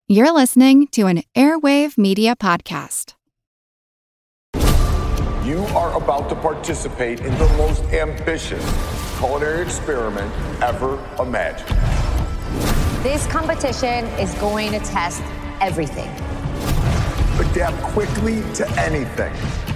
You're listening to an Airwave Media Podcast. You are about to participate in the most ambitious culinary experiment ever imagined. This competition is going to test everything. Adapt quickly to anything.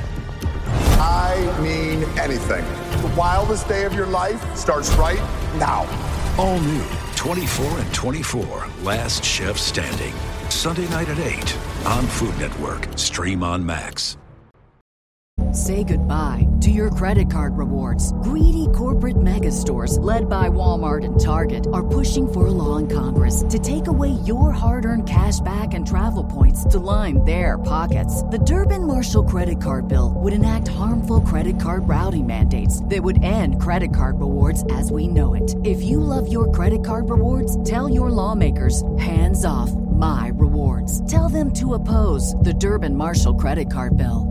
I mean anything. The wildest day of your life starts right now. All new 24 and 24, Last Chef Standing. Sunday night at 8 on Food Network. Stream on Max. Say goodbye to your credit card rewards. Greedy corporate mega stores, led by Walmart and Target, are pushing for a law in Congress to take away your hard-earned cash back and travel points to line their pockets. The Durbin-Marshall credit card bill would enact harmful credit card routing mandates that would end credit card rewards as we know it. If you love your credit card rewards, tell your lawmakers, hands off my rewards. Tell them to oppose the Durbin-Marshall credit card bill.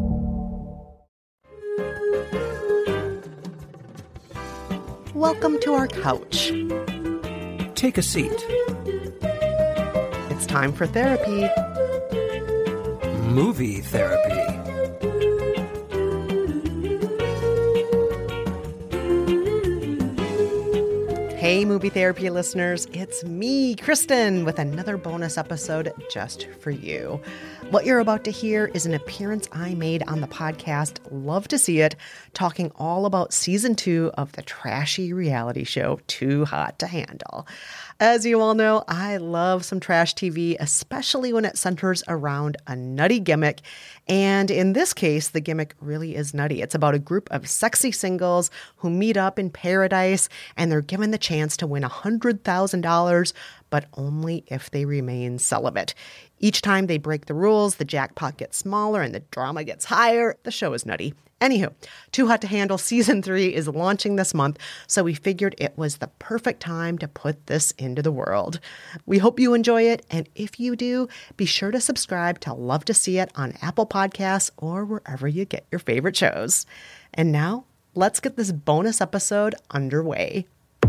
Welcome to our couch. Take a seat. It's time for therapy. Movie therapy. Hey, movie therapy listeners, it's me, Kristen, with another bonus episode just for you. What you're about to hear is an appearance I made on the podcast Love to See It, talking all about season 2 of the trashy reality show Too Hot to Handle. As you all know, I love some trash TV, especially when it centers around a nutty gimmick. And in this case, the gimmick really is nutty. It's about a group of sexy singles who meet up in paradise, and they're given the chance to win $100,000, but only if they remain celibate. Each time they break the rules, the jackpot gets smaller and the drama gets higher. The show is nutty. Anywho, Too Hot to Handle Season 3 is launching this month, so we figured it was the perfect time to put this into the world. We hope you enjoy it, and if you do, be sure to subscribe to Love to See It on Apple Podcasts or wherever you get your favorite shows. And now, let's get this bonus episode underway.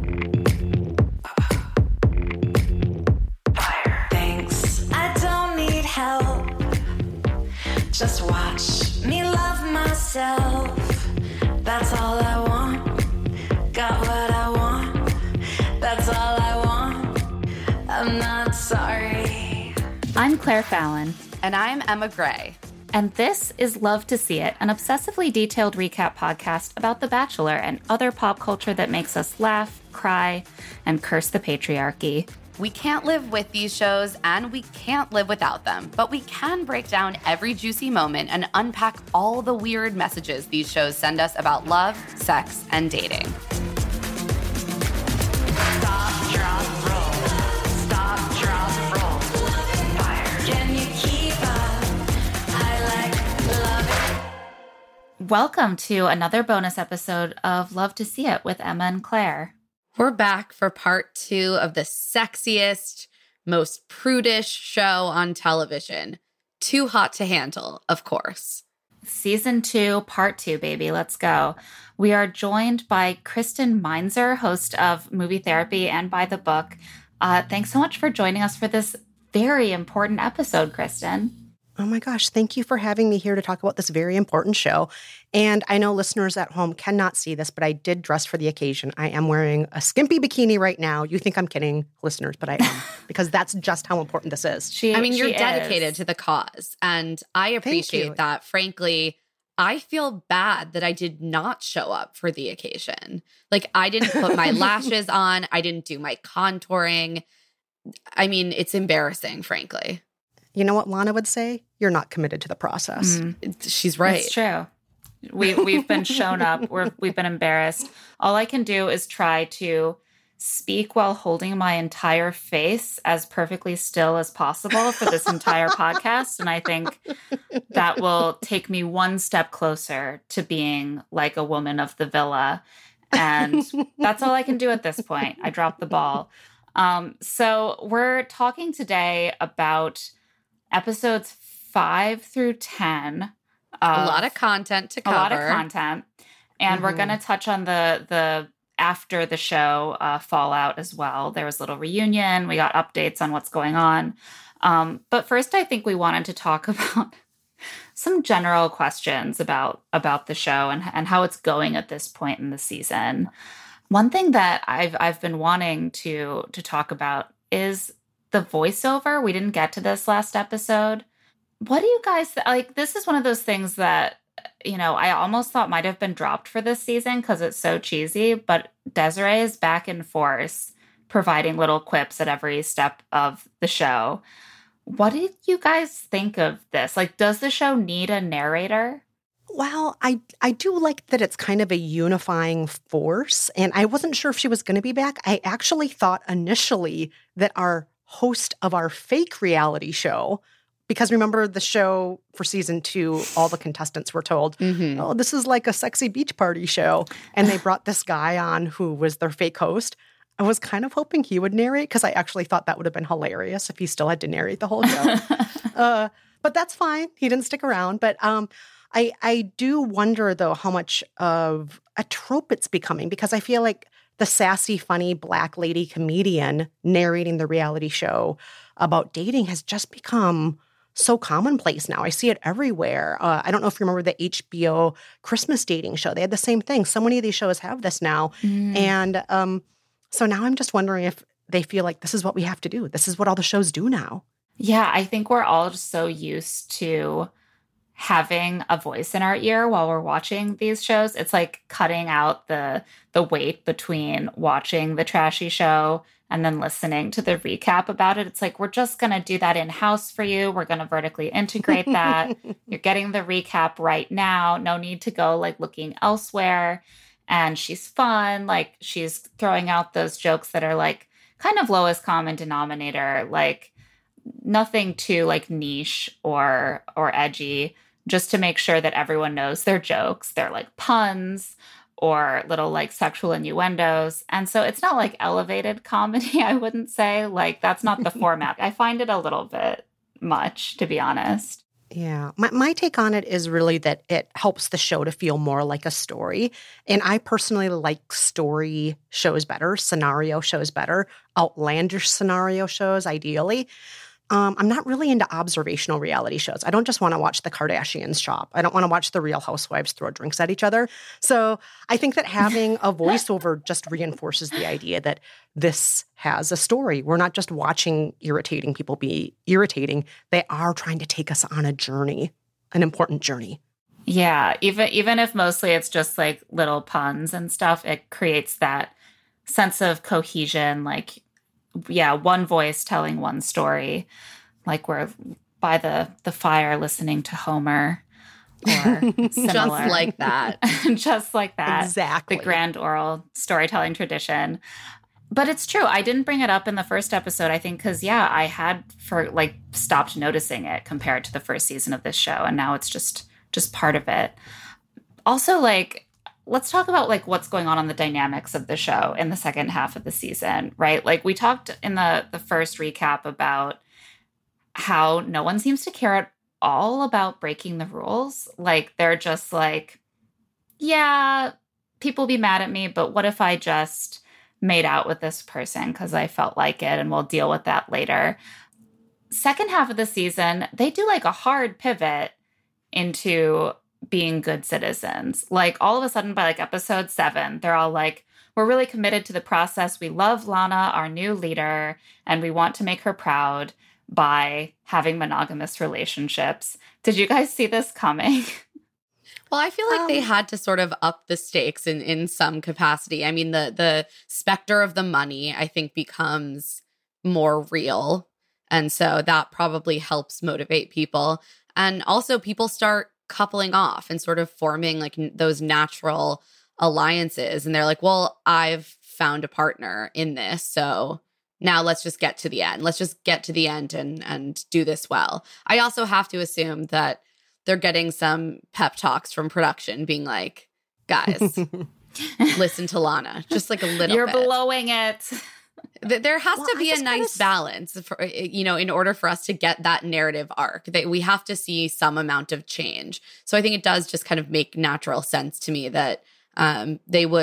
Just watch me love myself. That's all I want. Got what I want. That's all I want. I'm not sorry. I'm Claire Fallon. And I'm Emma Gray. And this is Love to See It, an obsessively detailed recap podcast about The Bachelor and other pop culture that makes us laugh, cry, and curse the patriarchy. We can't live with these shows and we can't live without them, but we can break down every juicy moment and unpack all the weird messages these shows send us about love, sex, and dating. Stop, drop, roll. Stop, drop, roll. Fire. Can you keep up? I love it. Welcome to another bonus episode of Love to See It with Emma and Claire. We're back for part 2 of the sexiest, most prudish show on television. Too Hot to Handle, of course. Season 2, part 2, baby. Let's go. We are joined by Kristen Meinzer, host of Movie Therapy and By the Book. Thanks so much for joining us for this very important episode, Kristen. Oh my gosh, thank you for having me here to talk about this very important show. And I know listeners at home cannot see this, but I did dress for the occasion. I am wearing a skimpy bikini right now. You think I'm kidding, listeners, but I am, because that's just how important this is. You're dedicated to the cause, and I appreciate that. Frankly, I feel bad that I did not show up for the occasion. Like, I didn't put my lashes on. I didn't do my contouring. I mean, it's embarrassing, frankly. You know what Lana would say? You're not committed to the process. She's right. It's true. We've been shown up. We've been embarrassed. All I can do is try to speak while holding my entire face as perfectly still as possible for this entire podcast. And I think that will take me one step closer to being like a woman of the villa. And that's all I can do at this point. I dropped the ball. So we're talking today about episodes 5 through 10. A lot of content to cover. A lot of content. And we're going to touch on the after the show fallout as well. There was a little reunion. We got updates on what's going on. But first, I think we wanted to talk about some general questions about the show and how it's going at this point in the season. One thing that I've been wanting to talk about is the voiceover. We didn't get to this last episode. What do you guys like? This is one of those things that, you know, I almost thought might have been dropped for this season because it's so cheesy, but Desiree is back in force, providing little quips at every step of the show. What did you guys think of this? Like, does the show need a narrator? Well, I do like that it's kind of a unifying force, and I wasn't sure if she was going to be back. I actually thought initially that our host of our fake reality show, because remember the show for season 2, all the contestants were told, oh, this is like a sexy beach party show, and they brought this guy on who was their fake host. I was kind of hoping he would narrate because I actually thought that would have been hilarious if he still had to narrate the whole show. But that's fine. He didn't stick around. But I do wonder, though, how much of a trope it's becoming, because I feel like the sassy, funny Black lady comedian narrating the reality show about dating has just become so commonplace now. I see it everywhere. I don't know if you remember the HBO Christmas dating show. They had the same thing. So many of these shows have this now. And so now I'm just wondering if they feel like this is what we have to do. This is what all the shows do now. Yeah, I think we're all just so used to having a voice in our ear while we're watching these shows. It's like cutting out the wait between watching the trashy show and then listening to the recap about it. It's like, we're just going to do that in-house for you. We're going to vertically integrate that. You're getting the recap right now. No need to go like looking elsewhere. And she's fun. Like, she's throwing out those jokes that are like kind of lowest common denominator, like nothing too like niche or edgy, just to make sure that everyone knows their jokes. They're like puns or little like sexual innuendos. And so it's not like elevated comedy, I wouldn't say. Like, that's not the format. I find it a little bit much, to be honest. Yeah. My take on it is really that it helps the show to feel more like a story. And I personally like story shows better, scenario shows better, outlandish scenario shows, ideally. I'm not really into observational reality shows. I don't just want to watch the Kardashians shop. I don't want to watch the Real Housewives throw drinks at each other. So I think that having a voiceover just reinforces the idea that this has a story. We're not just watching irritating people be irritating. They are trying to take us on a journey, an important journey. Yeah, even if mostly it's just like little puns and stuff, it creates that sense of cohesion, like, yeah, one voice telling one story, like we're by the fire listening to Homer or similar. Just like that. Just like that. Exactly. The grand oral storytelling tradition. But it's true. I didn't bring it up in the first episode, I think, because, yeah, I had stopped noticing it compared to the first season of this show. And now it's just part of it. Also, like, let's talk about like what's going on the dynamics of the show in the second half of the season, right? Like, we talked in the first recap about how no one seems to care at all about breaking the rules. Like, they're just like, yeah, people be mad at me, but what if I just made out with this person because I felt like it, and we'll deal with that later. Second half of the season, they do like a hard pivot into being good citizens. Like, all of a sudden by like episode 7, they're all like, we're really committed to the process. We love Lana, our new leader, and we want to make her proud by having monogamous relationships. Did you guys see this coming? Well, I feel like they had to sort of up the stakes in some capacity. I mean, the specter of the money, I think, becomes more real. And so that probably helps motivate people. And also people start coupling off and sort of forming like those natural alliances. And they're like, well, I've found a partner in this. So now let's just get to the end. Let's just get to the end and do this well. I also have to assume that they're getting some pep talks from production being like, guys, listen to Lana, just like a little You're bit. blowing it. There has to be a nice balance, for, in order for us to get that narrative arc. That we have to see some amount of change. So I think it does just kind of make natural sense to me that they would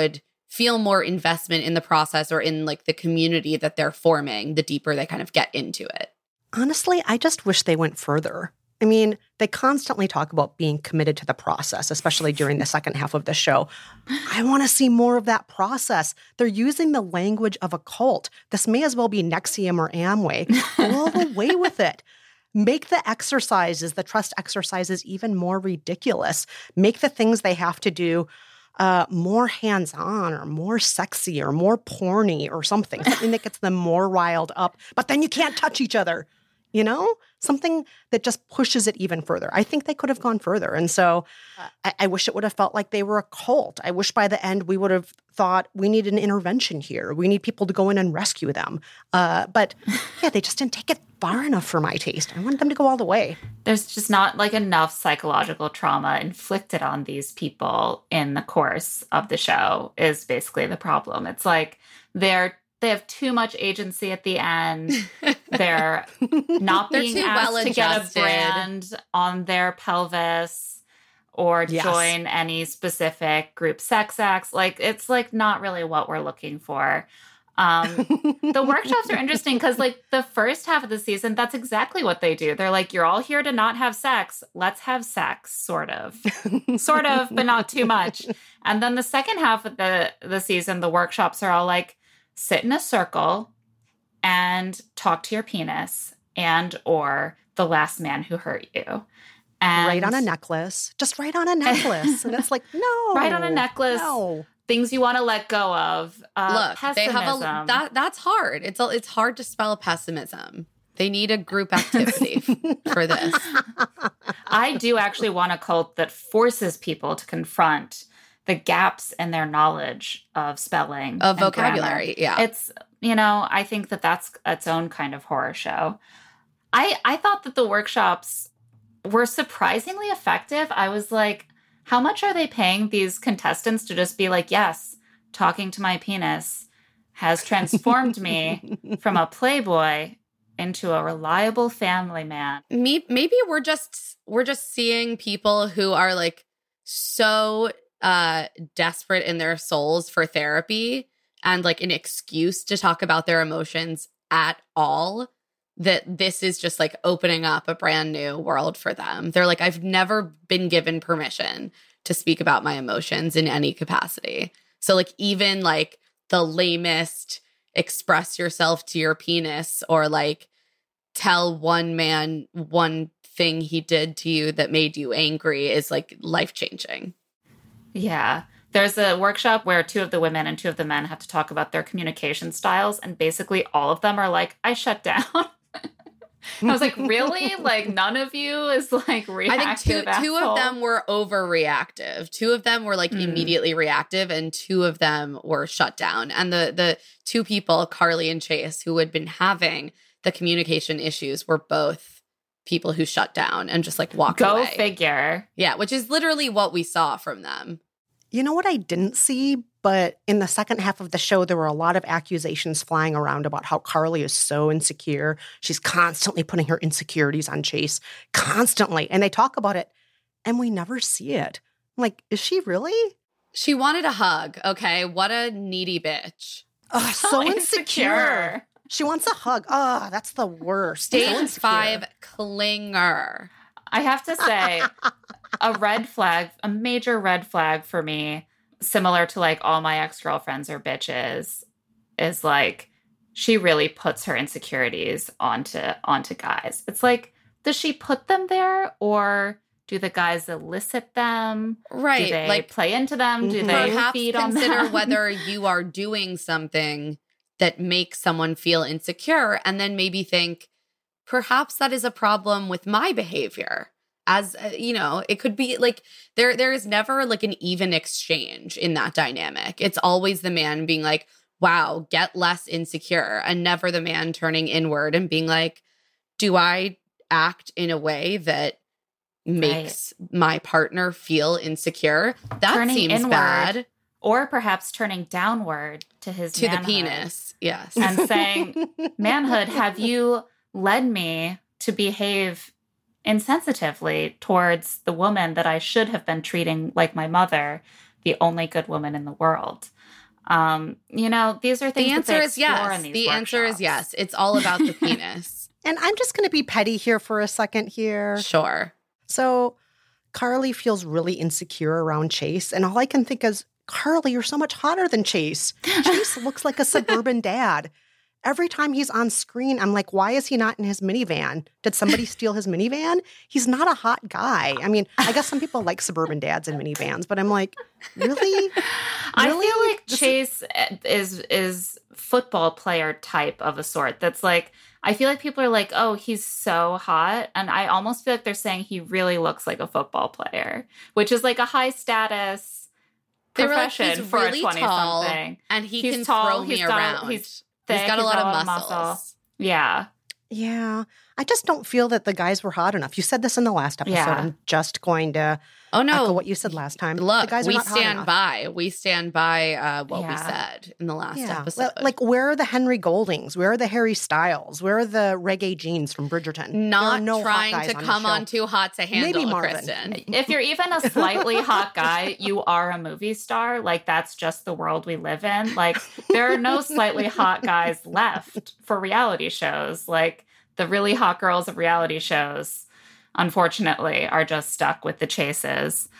feel more investment in the process or in like the community that they're forming, the deeper they kind of get into it. Honestly, I just wish they went further. I mean, they constantly talk about being committed to the process, especially during the second half of the show. I want to see more of that process. They're using the language of a cult. This may as well be NXIVM or Amway. Go all the way with it. Make the exercises, the trust exercises, even more ridiculous. Make the things they have to do more hands-on or more sexy or more porny or something that gets them more riled up. But then you can't touch each other. You know, something that just pushes it even further. I think they could have gone further. And so I wish it would have felt like they were a cult. I wish by the end we would have thought we need an intervention here. We need people to go in and rescue them. But yeah, they just didn't take it far enough for my taste. I wanted them to go all the way. There's just not like enough psychological trauma inflicted on these people in the course of the show is basically the problem. It's like they have too much agency at the end. They're not being asked to get a brand on their pelvis or join any specific group sex acts. Like, it's like not really what we're looking for. The workshops are interesting because like the first half of the season, that's exactly what they do. They're like, you're all here to not have sex. Let's have sex, sort of, but not too much. And then the second half of the season, the workshops are all like, sit in a circle and talk to your penis and or the last man who hurt you. And write on a necklace. Just write on a necklace. And it's like, no. Write on a necklace. No. Things you want to let go of. Look, pessimism. They have that's hard. It's hard to spell pessimism. They need a group activity for this. I do actually want a cult that forces people to confront the gaps in their knowledge of spelling, of vocabulary. Grammar. Yeah. It's, I think that's its own kind of horror show. I thought that the workshops were surprisingly effective. I was like, how much are they paying these contestants to just be like, yes, talking to my penis has transformed me from a playboy into a reliable family man. Maybe we're just seeing people who are like so desperate in their souls for therapy and like an excuse to talk about their emotions at all, that this is just like opening up a brand new world for them. They're like, I've never been given permission to speak about my emotions in any capacity. So like even like the lamest express yourself to your penis or like tell one man one thing he did to you that made you angry is like life-changing. Yeah. There's a workshop where 2 of the women and 2 of the men have to talk about their communication styles. And basically all of them are like, I shut down. I was like, really? Like none of you is like reactive. I think two of them were overreactive. 2 of them were like immediately reactive and 2 of them were shut down. And the 2 people, Carly and Chase, who had been having the communication issues were both people who shut down and just like walked away. Go figure. Yeah, which is literally what we saw from them. You know what I didn't see? But in the second half of the show, there were a lot of accusations flying around about how Carly is so insecure. She's constantly putting her insecurities on Chase. Constantly. And they talk about it, and we never see it. I'm like, is she really? She wanted a hug, okay? What a needy bitch. Oh, so insecure. She wants a hug. Oh, that's the worst. Stage 5 clinger. I have to say, a major red flag for me, similar to like all my ex-girlfriends are bitches, is like she really puts her insecurities onto guys. It's like, does she put them there or do the guys elicit them? Right. Do they like, play into them? Do they feed on them? Consider whether you are doing something that makes someone feel insecure and then maybe think, perhaps that is a problem with my behavior. As it could be like there is never like an even exchange in that dynamic. It's always the man being like, wow, get less insecure, and never the man turning inward and being like, do I act in a way that makes my partner feel insecure? That turning seems inward, bad. Or perhaps turning downward to his manhood. The penis, yes. And saying, manhood, have you led me to behave insensitively towards the woman that I should have been treating like my mother, the only good woman in the world? You know, these are things The answer that they is explore yes. in these The answer is workshops. yes. It's all about the penis. And I'm just going to be petty here for a second here. Sure. So Carly feels really insecure around Chase. And all I can think is, Carly, you're so much hotter than Chase. Chase looks like a suburban dad. Every time he's on screen, I'm like, why is he not in his minivan? Did somebody steal his minivan? He's not a hot guy. I mean, I guess some people like suburban dads in minivans, but I'm like, really? I feel like Chase is football player type of a sort. That's like, I feel like people are like, oh, he's so hot. And I almost feel like they're saying he really looks like a football player, which is like a high status profession he's for really a 20-something. and he's can throw me around. He's thick, got a lot of muscles. muscle. Yeah. Yeah. I just don't feel that the guys were hot enough. You said this in the last episode. Yeah. I'm just going to echo what you said last time. Look, the guys are we not hot stand enough. by. We stand by what we said in the last episode. Like, where are the Henry Goldings? Where are the Harry Styles? Where are the Reggae Jeans from Bridgerton? Not no trying to come on too hot to handle, Maybe Marvin. Kristen. If you're even a slightly hot guy, you are a movie star. Like, that's just the world we live in. Like, there are no slightly hot guys left for reality shows. Like, the really hot girls of reality shows, unfortunately, are just stuck with the chases.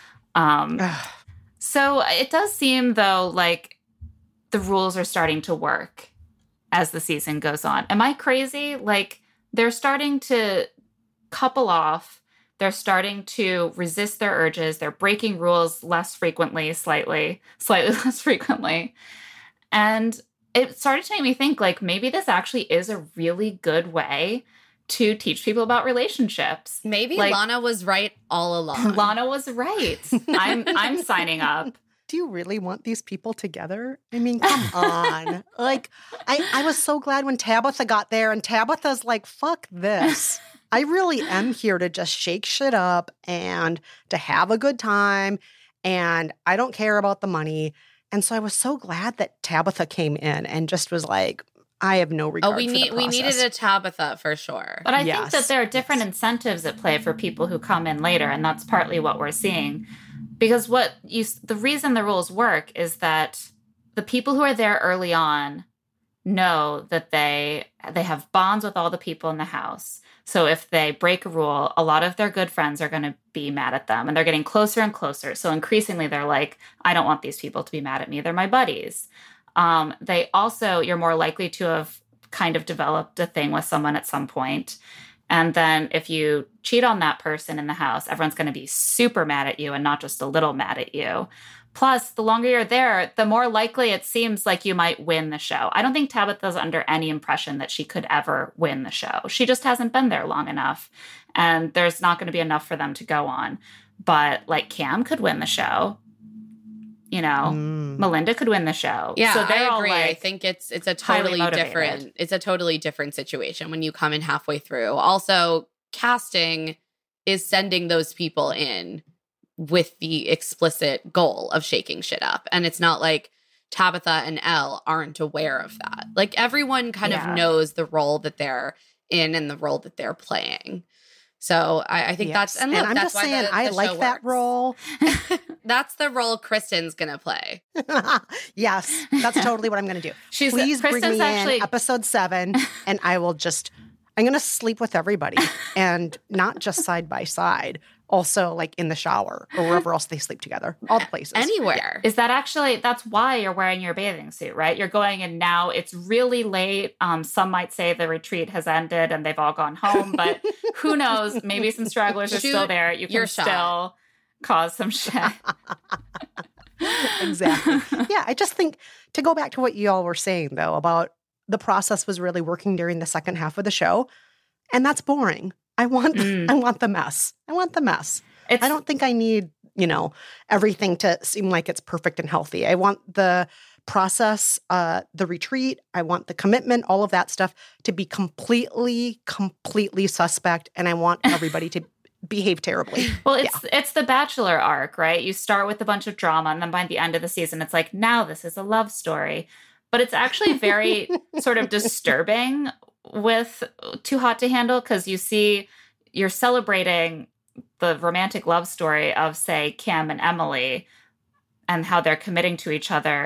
So it does seem, though, like the rules are starting to work as the season goes on. Am I crazy? Like, they're starting to couple off. They're starting to resist their urges. They're breaking rules less frequently, slightly less frequently. And it started to make me think, like, maybe this actually is a really good way to teach people about relationships. Maybe like, Lana was right all along. Lana was right. I'm signing up. Do you really want these people together? I mean, come on. Like, I was so glad when Tabitha got there, and Tabitha's like, fuck this. I really am here to just shake shit up and to have a good time, and I don't care about the money. And so I was so glad that Tabitha came in and just was like, I have no regard for the process. We needed a Tabitha for sure. But I think that there are different incentives at play for people who come in later, and that's partly what we're seeing. Because the reason the rules work is that the people who are there early on know that they have bonds with all the people in the house. So if they break a rule, a lot of their good friends are going to be mad at them, and they're getting closer and closer. So increasingly they're like, I don't want these people to be mad at me. They're my buddies. You're more likely to have kind of developed a thing with someone at some point. And then if you cheat on that person in the house, everyone's going to be super mad at you and not just a little mad at you. Plus, the longer you're there, the more likely it seems like you might win the show. I don't think Tabitha's under any impression that she could ever win the show. She just hasn't been there long enough. And there's not going to be enough for them to go on. But like Cam could win the show. You know, Melinda could win the show. Yeah, so they're I agree. All like, I think it's a totally different situation when you come in halfway through. Also, casting is sending those people in with the explicit goal of shaking shit up. And it's not like Tabitha and Elle aren't aware of that. Like, everyone kind of knows the role that they're in and the role that they're playing. So I think that's, and look, I'm that's just saying, I like that role. That's the role Kristen's going to play. Yes, that's totally what I'm going to do. Please bring me in episode 7, and I'm going to sleep with everybody, and not just side by side, also like in the shower or wherever else they sleep together, all the places. Anywhere. Is that actually, that's why you're wearing your bathing suit, right? You're going in now, it's really late. Some might say the retreat has ended and they've all gone home, but who knows? Maybe some stragglers are still there. You can still cause some shit. Exactly. Yeah, I just think, to go back to what you all were saying, though, about the process was really working during the second half of the show, and that's boring. I want the mess. I want the mess. I don't think I need, everything to seem like it's perfect and healthy. I want the process, the retreat. I want the commitment, all of that stuff to be completely suspect. And I want everybody to behave terribly. Well, it's the Bachelor arc, right? You start with a bunch of drama, and then by the end of the season, it's like, now this is a love story. But it's actually very sort of disturbing with Too Hot to Handle, because you're celebrating the romantic love story of, say, Cam and Emily and how they're committing to each other.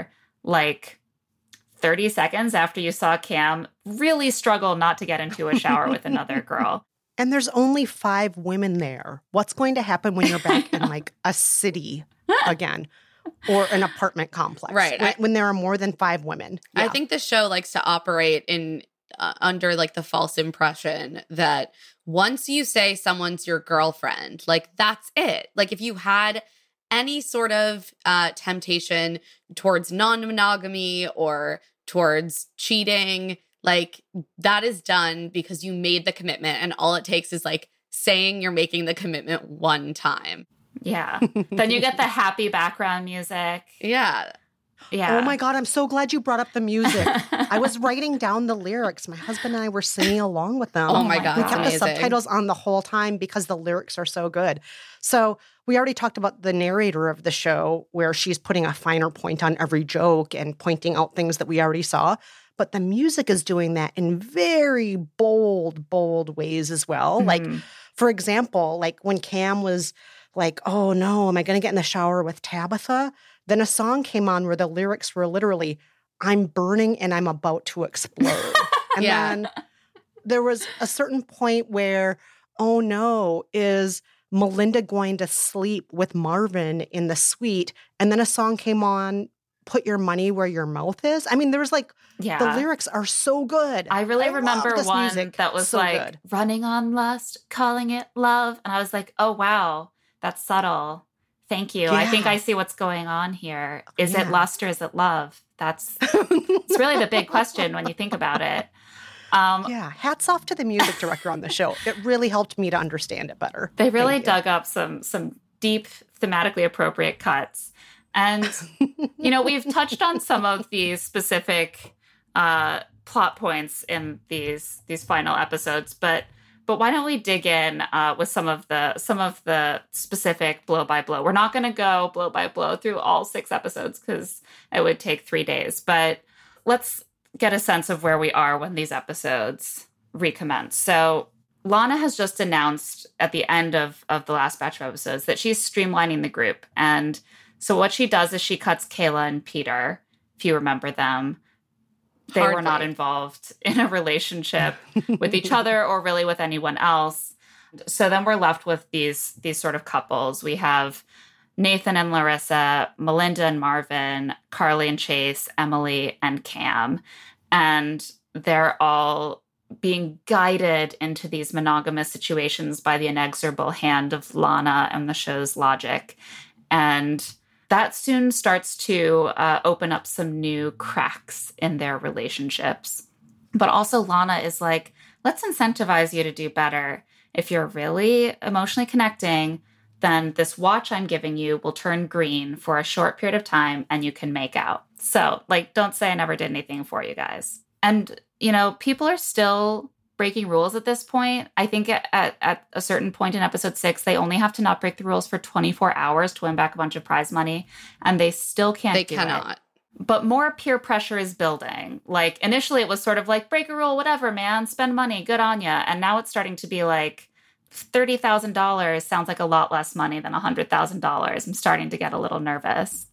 like 30 seconds after you saw Cam really struggle not to get into a shower with another girl. And there's only 5 women there. What's going to happen when you're back in like a city again or an apartment complex? Right. When there are more than 5 women. Yeah. I think the show likes to operate in under like the false impression that once you say someone's your girlfriend, like that's it. Like if you had any sort of temptation towards non-monogamy or towards cheating, like that is done because you made the commitment, and all it takes is like saying you're making the commitment one time. Yeah. Then you get the happy background music. Yeah. Yeah. Oh my God, I'm so glad you brought up the music. I was writing down the lyrics. My husband and I were singing along with them. Oh my God. We kept amazing. the subtitles on the whole time because the lyrics are so good. So we already talked about the narrator of the show where she's putting a finer point on every joke and pointing out things that we already saw. But the music is doing that in very bold ways as well. Mm-hmm. Like, for example, like when Cam was like, oh no, am I going to get in the shower with Tabitha? Then a song came on where the lyrics were literally, I'm burning and I'm about to explode. And then there was a certain point where, oh no, is Melinda going to sleep with Marvin in the suite? And then a song came on, put your money where your mouth is. I mean, there was like, the lyrics are so good. I really remember one that was so like, good. Running on lust, calling it love. And I was like, oh wow, that's subtle. Thank you. Yeah. I think I see what's going on here. Is it lust or is it love? It's really the big question when you think about it. Hats off to the music director on the show. It really helped me to understand it better. They really dug up some deep, thematically appropriate cuts. And, you know, we've touched on some of these specific plot points in these final episodes, but why don't we dig in with some of the specific blow by blow? We're not going to go blow by blow through all 6 episodes because it would take 3 days. But let's get a sense of where we are when these episodes recommence. So Lana has just announced at the end of the last batch of episodes that she's streamlining the group. And so what she does is she cuts Kayla and Peter, if you remember them. They were not involved in a relationship with each other or really with anyone else. So then we're left with these sort of couples. We have Nathan and Larissa, Melinda and Marvin, Carly and Chase, Emily and Cam. And they're all being guided into these monogamous situations by the inexorable hand of Lana and the show's logic. And that soon starts to open up some new cracks in their relationships. But also Lana is like, let's incentivize you to do better. If you're really emotionally connecting, then this watch I'm giving you will turn green for a short period of time and you can make out. So, like, don't say I never did anything for you guys. And, you know, people are still breaking rules at this point. I think at a certain point in episode 6, they only have to not break the rules for 24 hours to win back a bunch of prize money, and they still can't do it. They cannot. But more peer pressure is building. Like, initially it was sort of like, break a rule, whatever, man, spend money, good on ya. And now it's starting to be like, $30,000 sounds like a lot less money than $100,000. I'm starting to get a little nervous.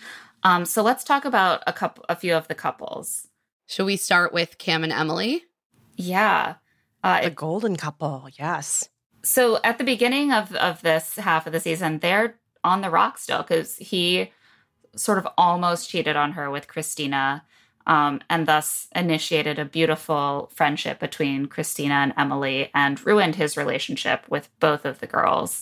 So let's talk about a few of the couples. Should we start with Cam and Emily? Yeah. The golden couple, yes. So at the beginning of this half of the season, they're on the rock still because he sort of almost cheated on her with Christina and thus initiated a beautiful friendship between Christina and Emily and ruined his relationship with both of the girls.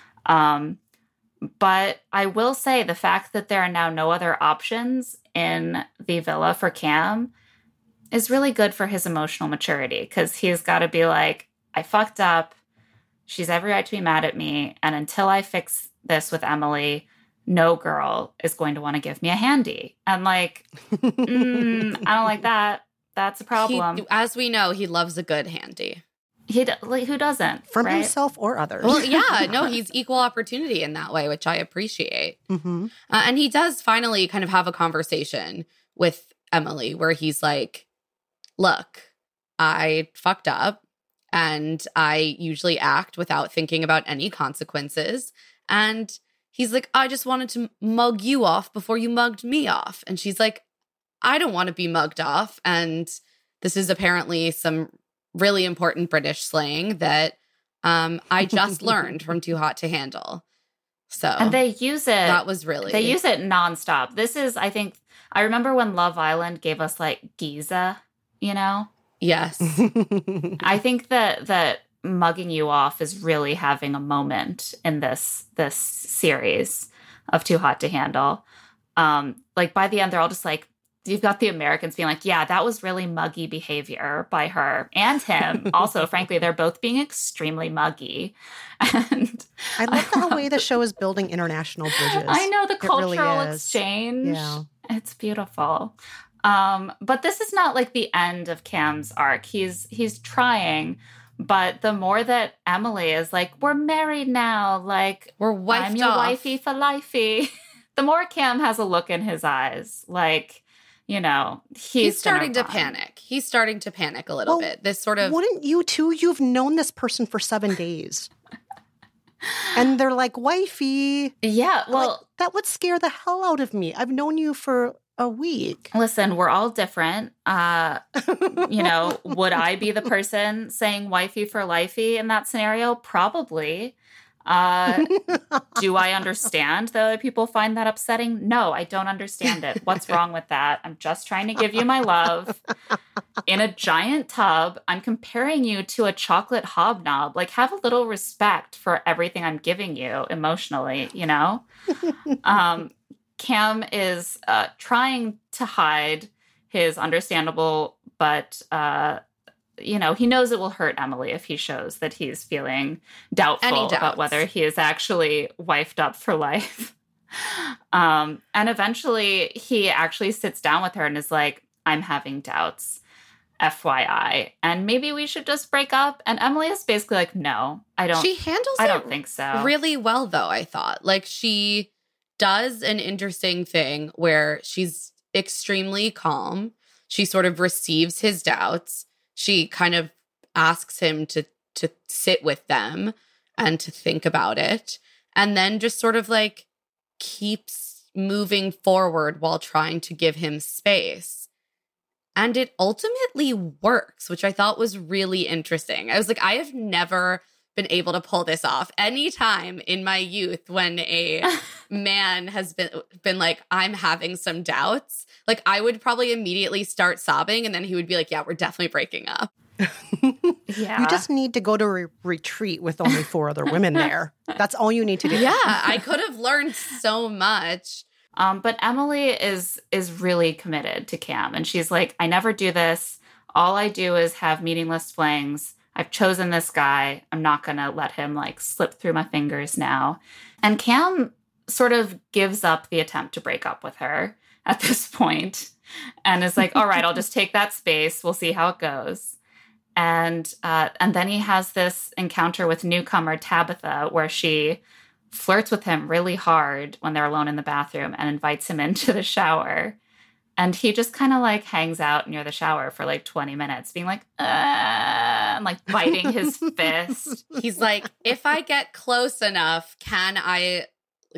But I will say the fact that there are now no other options in the villa for Cam is really good for his emotional maturity because he's got to be like, I fucked up. She's every right to be mad at me. And until I fix this with Emily, no girl is going to want to give me a handy. And like, I don't like that. That's a problem. As we know, he loves a good handy. Who doesn't? From himself or others. Well, yeah, no, he's equal opportunity in that way, which I appreciate. Mm-hmm. And he does finally kind of have a conversation with Emily where he's like, look, I fucked up and I usually act without thinking about any consequences. And he's like, I just wanted to mug you off before you mugged me off. And she's like, I don't want to be mugged off. And this is apparently some really important British slang that I just learned from Too Hot to Handle. So, and they use it. That was really. They use it nonstop. This is, I think, I remember when Love Island gave us like Giza, you know? Yes. I think that mugging you off is really having a moment in this series of Too Hot to Handle. Like by the end, they're all just like, you've got the Americans being like, yeah, that was really muggy behavior by her and him. Also, frankly, they're both being extremely muggy. And I love the way the show is building international bridges. I know, the cultural really exchange. Yeah. It's beautiful. But this is not like the end of Cam's arc. He's trying, but the more that Emily is like, we're married now, like we're wifed I'm your off. wifey for lifey. The more Cam has a look in his eyes, like, you know, he's starting to panic. He's starting to panic a little bit. This sort of. Wouldn't you too? You've known this person for 7 days. And they're like, wifey. Yeah, well. Like, that would scare the hell out of me. I've known you for a week. Listen, we're all different. You know, would I be the person saying wifey for lifey in that scenario? Probably. Do I understand that other people find that upsetting? No, I don't understand it. What's wrong with that? I'm just trying to give you my love in a giant tub. I'm comparing you to a chocolate hobnob. Like, have a little respect for everything I'm giving you emotionally, you know? Cam is trying to hide his understandable, but you know, he knows it will hurt Emily if he shows that he's feeling doubtful about whether he is actually wifed up for life. And eventually he actually sits down with her and is like, I'm having doubts, FYI. And maybe we should just break up. And Emily is basically like, no, I don't. She handles I don't think so. Really well, though, I thought. Like, she does an interesting thing where she's extremely calm. She sort of receives his doubts. She kind of asks him to sit with them and to think about it, and then just sort of like keeps moving forward while trying to give him space. And it ultimately works, which I thought was really interesting. I was like, I have never been able to pull this off. Anytime in my youth when a man has been like, I'm having some doubts, like I would probably immediately start sobbing, and then he would be like, yeah, we're definitely breaking up. Yeah. You just need to go to a retreat with only 4 other women there. That's all you need to do. Yeah, I could have learned so much. But Emily is really committed to Cam, and she's like, I never do this. All I do is have meaningless flings. I've chosen this guy. I'm not going to let him like slip through my fingers now. And Cam sort of gives up the attempt to break up with her at this point and is like, all right, I'll just take that space. We'll see how it goes. And then he has this encounter with newcomer Tabitha where she flirts with him really hard when they're alone in the bathroom and invites him into the shower. And he just kind of like hangs out near the shower for like 20 minutes being like, and like biting his fist. He's like, if I get close enough, can I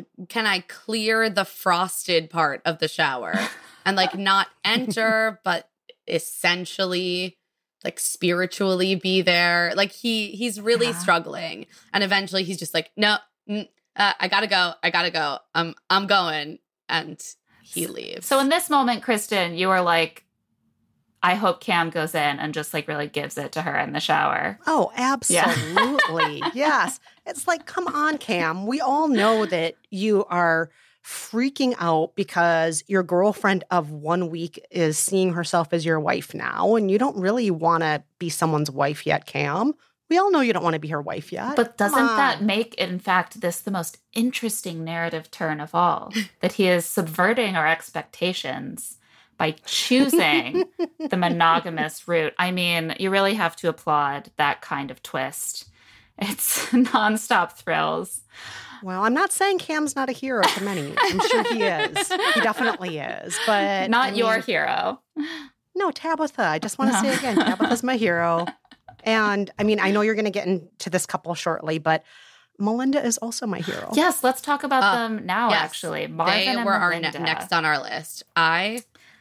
clear the frosted part of the shower and like not enter, but essentially like spiritually be there? Like he's really struggling. And eventually he's just like, no, I gotta go. I'm going. And he leaves. So in this moment, Kristen, you were like, I hope Cam goes in and just like really gives it to her in the shower. Oh, absolutely. Yes. It's like, come on, Cam. We all know that you are freaking out because your girlfriend of 1 week is seeing herself as your wife now, and you don't really want to be someone's wife yet, Cam. We all know you don't want to be her wife yet. But doesn't that make, in fact, this the most interesting narrative turn of all? That he is subverting our expectations by choosing the monogamous route. I mean, you really have to applaud that kind of twist. It's nonstop thrills. Well, I'm not saying Cam's not a hero to many. I'm sure he is. He definitely is. But not your hero. No, Tabitha. I just want to say again, Tabitha's my hero. And I mean, I know you're going to get into this couple shortly, but Melinda is also my hero. Yes, let's talk about them now, actually. Marvin they and were Melinda. next on our list. I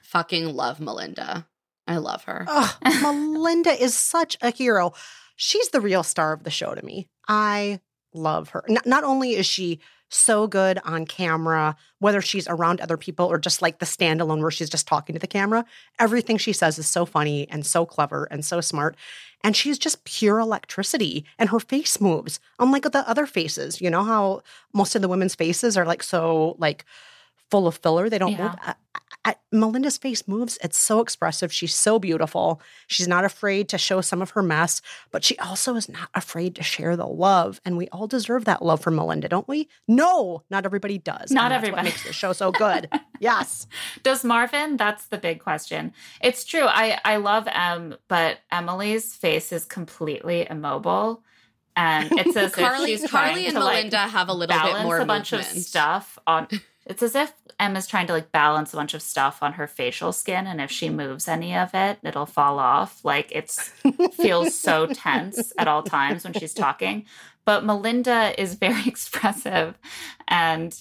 fucking love Melinda. I love her. Oh, Melinda is such a hero. She's the real star of the show to me. I love her. Not only is she so good on camera, whether she's around other people or just like the standalone where she's just talking to the camera, everything she says is so funny and so clever and so smart. And she's just pure electricity, and her face moves. Unlike the other faces, you know how most of the women's faces are like so like full of filler. They don't move. Melinda's face moves. It's so expressive. She's so beautiful. She's not afraid to show some of her mess, but she also is not afraid to share the love. And we all deserve that love from Melinda, don't we? No, not everybody does. Not that's everybody. What makes the show so good. Yes. Does Marvin? That's the big question. It's true. I love Em, but Emily's face is completely immobile. And it's as if she's Carly and Melinda have a little bit more a bunch of stuff on. It's as if Emma's trying to like balance a bunch of stuff on her facial skin, and if she moves any of it, it'll fall off. Like feels so tense at all times when she's talking. But Melinda is very expressive, and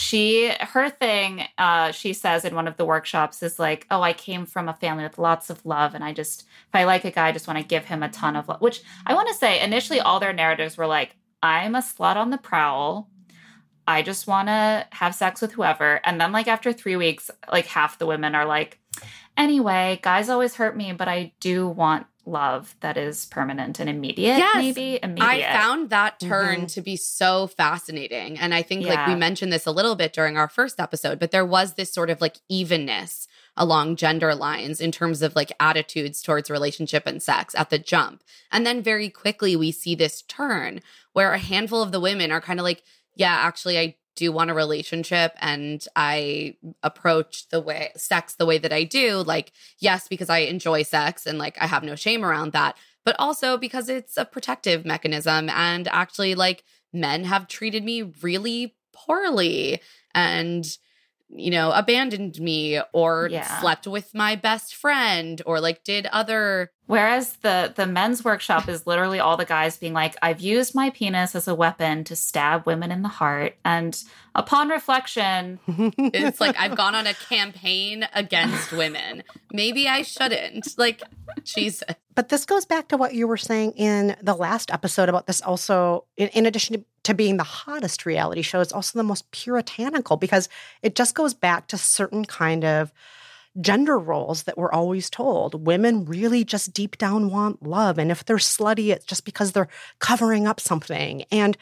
her thing, she says in one of the workshops is like, oh, I came from a family with lots of love, and if I like a guy, I just want to give him a ton of love. Which I want to say, initially all their narratives were like, I'm a slut on the prowl. I just want to have sex with whoever. And then like after 3 weeks, like half the women are like, anyway, guys always hurt me, but I do want love that is permanent and immediate. Yes, maybe immediate. I found that turn to be so fascinating. And I think like we mentioned this a little bit during our first episode, but there was this sort of like evenness along gender lines in terms of like attitudes towards relationship and sex at the jump. And then very quickly we see this turn where a handful of the women are kind of like, yeah, actually, I do want a relationship, and I approach sex the way that I do. Like, yes, because I enjoy sex and like I have no shame around that, but also because it's a protective mechanism. And actually, like, men have treated me really poorly and, you know, abandoned me or slept with my best friend or like did other. Whereas the men's workshop is literally all the guys being like, I've used my penis as a weapon to stab women in the heart. And upon reflection, it's like, I've gone on a campaign against women. Maybe I shouldn't. Like, Jesus. But this goes back to what you were saying in the last episode about this also, in addition to being the hottest reality show, it's also the most puritanical because it just goes back to certain kind of gender roles that we're always told. Women really just deep down want love. And if they're slutty, it's just because they're covering up something. And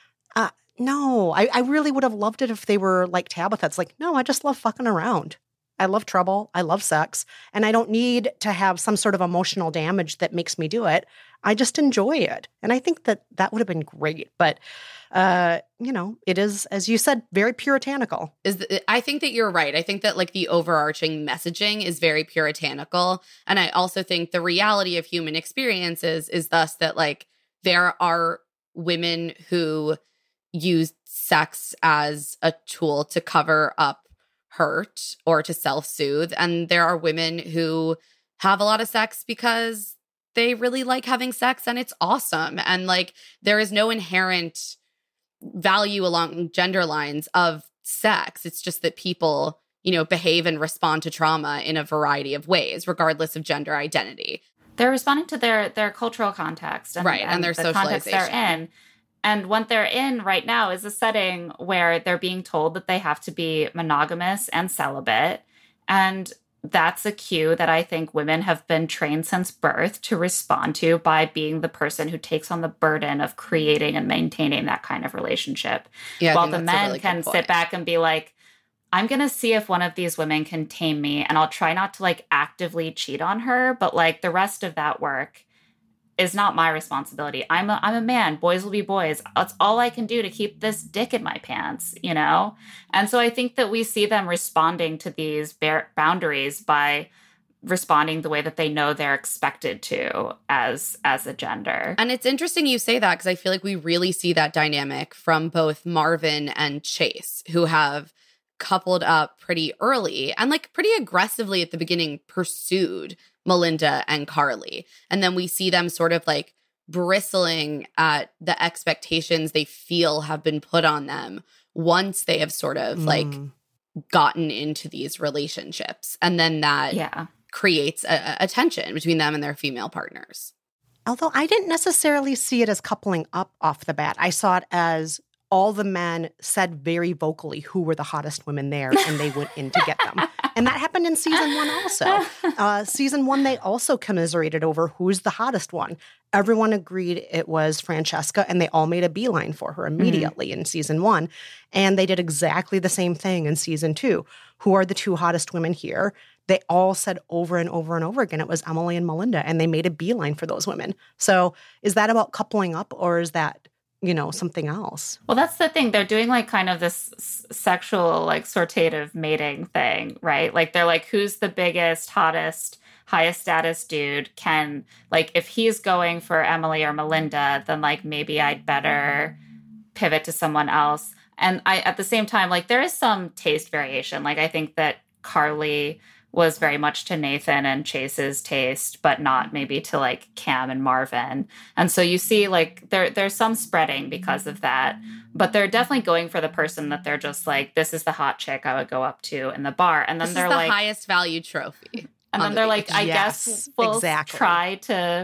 no, I really would have loved it if they were like Tabitha. It's like, no, I just love fucking around. I love trouble. I love sex. And I don't need to have some sort of emotional damage that makes me do it. I just enjoy it. And I think that would have been great. But, you know, it is, as you said, very puritanical. I think that you're right. I think that like the overarching messaging is very puritanical. And I also think the reality of human experiences is thus that like there are women who use sex as a tool to cover up hurt or to self-soothe. And there are women who have a lot of sex because they really like having sex and it's awesome. And like there is no inherent value along gender lines of sex. It's just that people, you know, behave and respond to trauma in a variety of ways, regardless of gender identity. They're responding to their cultural context and their the socialization. Context they're in. And what they're in right now is a setting where they're being told that they have to be monogamous and celibate. And that's a cue that I think women have been trained since birth to respond to by being the person who takes on the burden of creating and maintaining that kind of relationship. Yeah, while the men can sit back and be like, I'm going to see if one of these women can tame me, and I'll try not to like actively cheat on her, but like the rest of that work is not my responsibility. I'm a man. Boys will be boys. That's all I can do to keep this dick in my pants, you know? And so I think that we see them responding to these boundaries by responding the way that they know they're expected to as a gender. And it's interesting you say that because I feel like we really see that dynamic from both Marvin and Chase, who have coupled up pretty early and like pretty aggressively at the beginning pursued Melinda and Carly. And then we see them sort of like bristling at the expectations they feel have been put on them once they have sort of like gotten into these relationships. And then that creates a tension between them and their female partners. Although I didn't necessarily see it as coupling up off the bat. I saw it as all the men said very vocally who were the hottest women there, and they went in to get them. And that happened in season 1 also. Season 1, they also commiserated over who's the hottest one. Everyone agreed it was Francesca, and they all made a beeline for her immediately in season 1. And they did exactly the same thing in season 2. Who are the 2 hottest women here? They all said over and over and over again it was Emily and Melinda, and they made a beeline for those women. So is that about coupling up, or is that, something else? Well, that's the thing. They're doing like kind of this sexual, like sortative mating thing, right? Like they're like, who's the biggest, hottest, highest status dude? Can, like, if he's going for Emily or Melinda, then like maybe I'd better pivot to someone else. And at the same time, like there is some taste variation. Like I think that Carly was very much to Nathan and Chase's taste, but not maybe to like Cam and Marvin. And so you see like there's some spreading because of that, but they're definitely going for the person that they're just like, this is the hot chick I would go up to in the bar. And then this they're is the like highest value trophy. And then they're like, I guess we'll try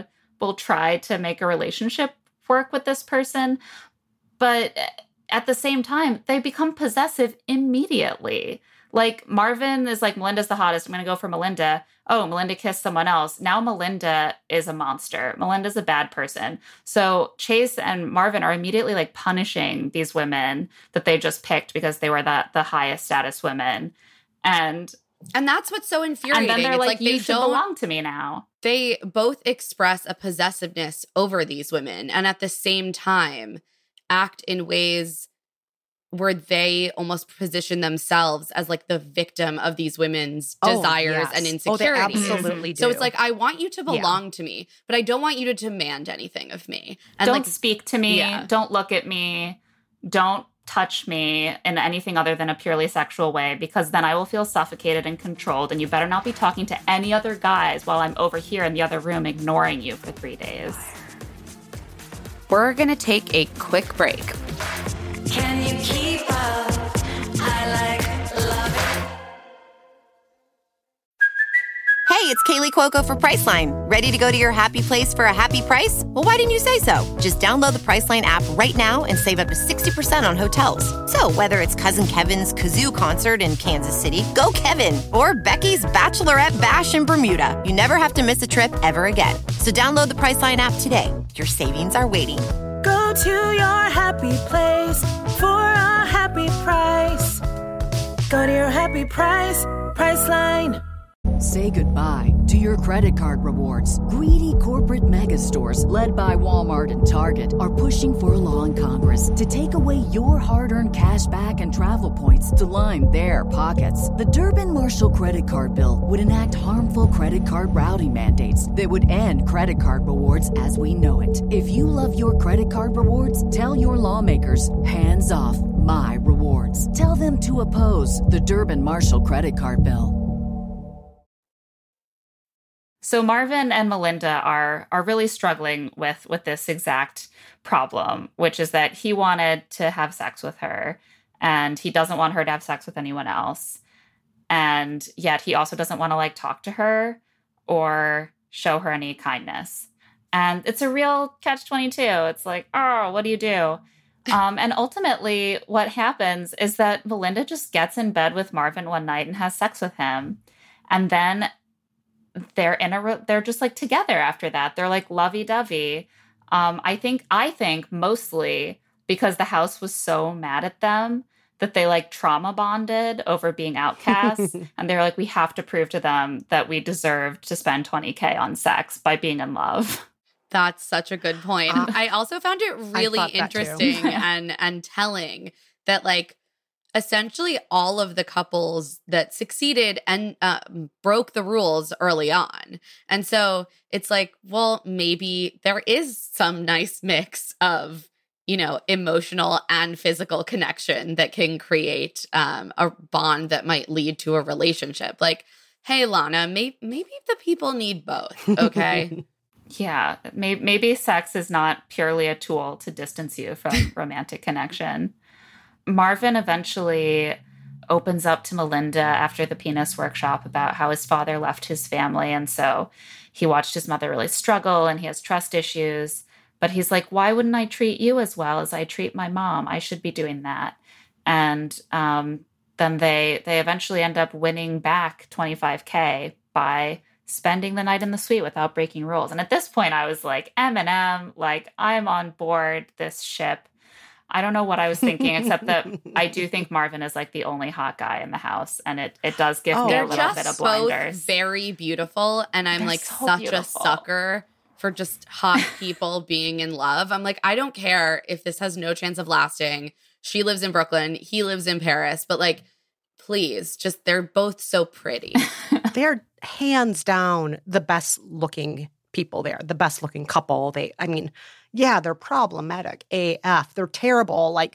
to make a relationship work with this person. But at the same time, they become possessive immediately. Like Marvin is like, Melinda's the hottest. I'm going to go for Melinda. Oh, Melinda kissed someone else. Now Melinda is a monster. Melinda's a bad person. So Chase and Marvin are immediately like punishing these women that they just picked because they were the highest status women. And that's what's so infuriating. And then they're it's like, you should belong to me now. They both express a possessiveness over these women and at the same time act in ways where they almost position themselves as like the victim of these women's desires and insecurities. They absolutely do. So it's like, I want you to belong to me, but I don't want you to demand anything of me. And don't speak to me. Yeah. Don't look at me. Don't touch me in anything other than a purely sexual way, because then I will feel suffocated and controlled, and you better not be talking to any other guys while I'm over here in the other room ignoring you for 3 days. We're going to take a quick break. Can you keep up? I love it. Hey, it's Kaylee Cuoco for Priceline. Ready to go to your happy place for a happy price? Well, why didn't you say so? Just download the Priceline app right now and save up to 60% on hotels. So whether it's Cousin Kevin's Kazoo Concert in Kansas City, go Kevin, or Becky's Bachelorette Bash in Bermuda, you never have to miss a trip ever again. So download the Priceline app today. Your savings are waiting. Go to your happy place for a happy price. Go to your happy price, Priceline. Say goodbye to your credit card rewards. Greedy corporate mega stores, led by Walmart and Target, are pushing for a law in Congress to take away your hard-earned cash back and travel points to line their pockets. The Durbin-Marshall credit card bill would enact harmful credit card routing mandates that would end credit card rewards as we know it. If you love your credit card rewards, tell your lawmakers, hands off my rewards. Tell them to oppose the Durbin-Marshall credit card bill. So Marvin and Melinda are really struggling with this exact problem, which is that he wanted to have sex with her and he doesn't want her to have sex with anyone else. And yet he also doesn't want to like talk to her or show her any kindness. And it's a real catch-22. It's like, oh, what do you do? And ultimately what happens is that Melinda just gets in bed with Marvin one night and has sex with him. And then they're just like together after that. They're like lovey-dovey. I think mostly because the house was so mad at them that they like trauma bonded over being outcasts. And they're like, we have to prove to them that we deserve to spend $20,000 on sex by being in love. That's such a good point. I also found it really interesting and telling that like essentially all of the couples that succeeded and broke the rules early on. And so it's like, well, maybe there is some nice mix of, emotional and physical connection that can create a bond that might lead to a relationship. Like, hey, Lana, maybe the people need both, okay? Yeah, maybe sex is not purely a tool to distance you from romantic connection. Marvin eventually opens up to Melinda after the penis workshop about how his father left his family. And so he watched his mother really struggle and he has trust issues. But he's like, why wouldn't I treat you as well as I treat my mom? I should be doing that. And then they eventually end up winning back $25K by spending the night in the suite without breaking rules. And at this point, I was like, Eminem, like, I'm on board this ship. I don't know what I was thinking, except that I do think Marvin is like the only hot guy in the house. And it does give me a little bit of blinders. They're just both very beautiful. And I'm like so such beautiful. a sucker for just hot people being in love. I'm like, I don't care if this has no chance of lasting. She lives in Brooklyn. He lives in Paris. But like, please, just they're both so pretty. They're hands down the best looking people there, the best looking couple. They're problematic AF. They're terrible. Like,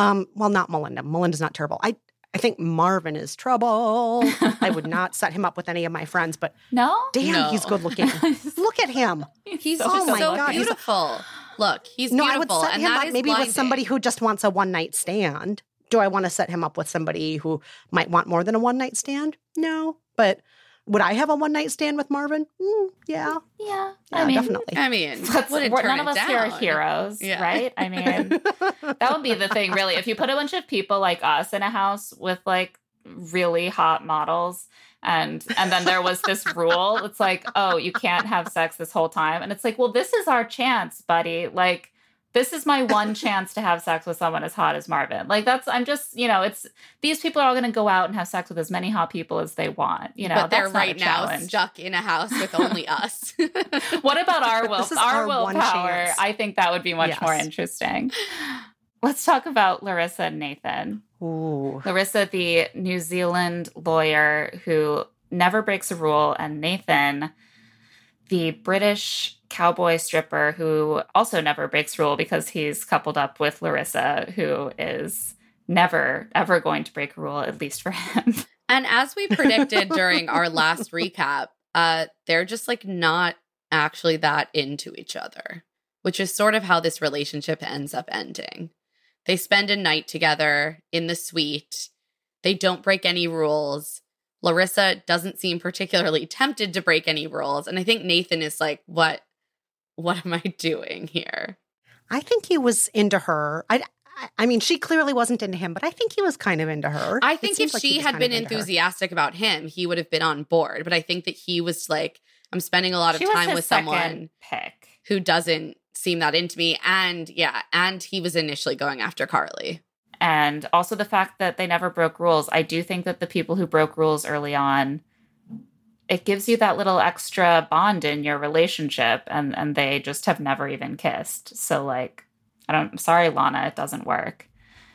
not Melinda. Melinda's not terrible. I think Marvin is trouble. I would not set him up with any of my friends, but he's good looking. Look at him. He's oh my God, beautiful. Look, he's beautiful. I would set and him that up is maybe blinding. with somebody who just wants a one-night stand. Do I want to set him up with somebody who might want more than a one-night stand? No. But would I have a one-night stand with Marvin? Yeah. Yeah. Definitely. I mean, none of us here are heroes, right? I mean, that would be the thing, really. If you put a bunch of people like us in a house with like really hot models, and then there was this rule, it's like, oh, you can't have sex this whole time. And it's like, well, this is our chance, buddy. Like, this is my one chance to have sex with someone as hot as Marvin. Like, it's these people are all going to go out and have sex with as many hot people as they want. But they're right now stuck in a house with only us. What about our willpower? chance. I think that would be much more interesting. Let's talk about Larissa and Nathan. Ooh. Larissa, the New Zealand lawyer who never breaks a rule, and Nathan, the British cowboy stripper who also never breaks rule because he's coupled up with Larissa, who is never, ever going to break a rule, at least for him. And as we predicted during our last recap, they're just like not actually that into each other, which is sort of how this relationship ends up ending. They spend a night together in the suite. They don't break any rules. Larissa doesn't seem particularly tempted to break any rules. And I think Nathan is like, what am I doing here? I think he was into her. I mean, she clearly wasn't into him, but I think he was kind of into her. I think if she had been enthusiastic about him, he would have been on board. But I think that he was like, I'm spending a lot of time with someone who doesn't seem that into me. And he was initially going after Carly. And also the fact that they never broke rules. I do think that the people who broke rules early on, it gives you that little extra bond in your relationship, and they just have never even kissed. So like, I'm sorry, Lana, it doesn't work.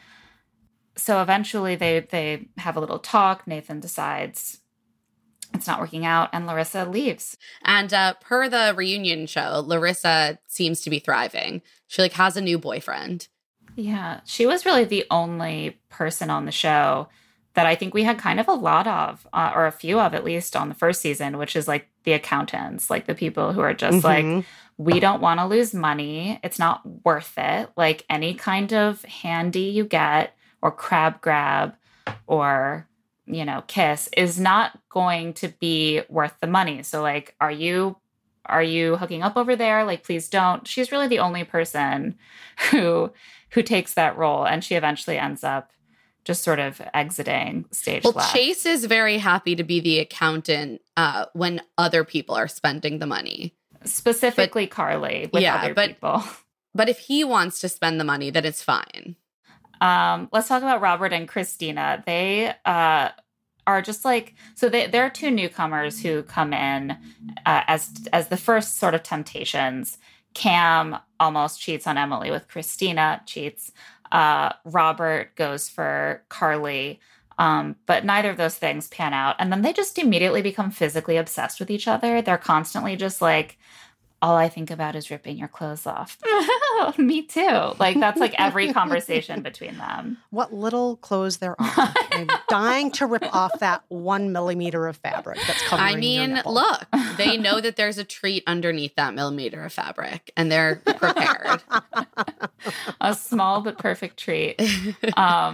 So eventually they have a little talk. Nathan decides it's not working out, and Larissa leaves. And per the reunion show, Larissa seems to be thriving. She like has a new boyfriend. Yeah, she was really the only person on the show that I think we had kind of a lot of, or a few of at least on the first season, which is like the accountants, like the people who are just like, we don't want to lose money. It's not worth it. Like any kind of handy you get or crab grab or, kiss is not going to be worth the money. So like, are you hooking up over there? Like, please don't. She's really the only person who takes that role. And she eventually ends up just sort of exiting stage left. Chase is very happy to be the accountant when other people are spending the money. Specifically Carly with other people. But if he wants to spend the money, then it's fine. Let's talk about Robert and Christina. They are just like, so there are two newcomers who come in as the first sort of temptations. Cam almost cheats on Emily with Christina, cheats. Robert goes for Carly, but neither of those things pan out. And then they just immediately become physically obsessed with each other. They're constantly just like, all I think about is ripping your clothes off. Me too. Like, that's like every conversation between them. What little clothes there are. I'm dying to rip off that 1 millimeter of fabric that's covering your nipple. Look, they know that there's a treat underneath that millimeter of fabric, and they're prepared. A small but perfect treat.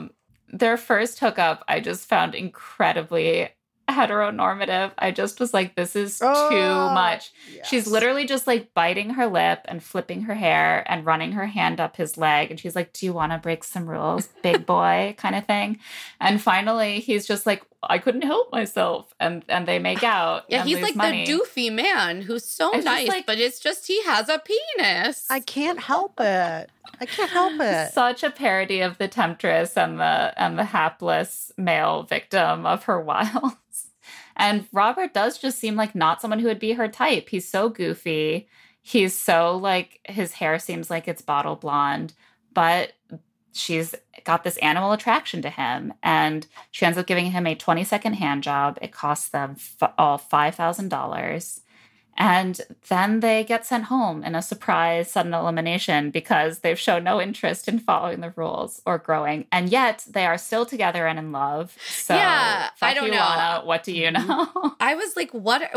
Their first hookup, I just found incredibly heteronormative. I just was like, this is too much. Yes. She's literally just like biting her lip and flipping her hair and running her hand up his leg. And she's like, do you want to break some rules, big boy, kind of thing? And finally, he's just like, I couldn't help myself. And they make out. Yeah, and he's like money. the doofy man who's so nice, like, but it's just he has a penis. I can't help it. I can't help it. Such a parody of the temptress and the hapless male victim of her wiles. And Robert does just seem like not someone who would be her type. He's so goofy. He's so like, his hair seems like it's bottle blonde, but she's got this animal attraction to him. And she ends up giving him a 20-second hand job. It costs them all $5,000. And then they get sent home in a surprise sudden elimination because they've shown no interest in following the rules or growing. And yet they are still together and in love. So yeah, I don't know. Lana, what do you know? I was like,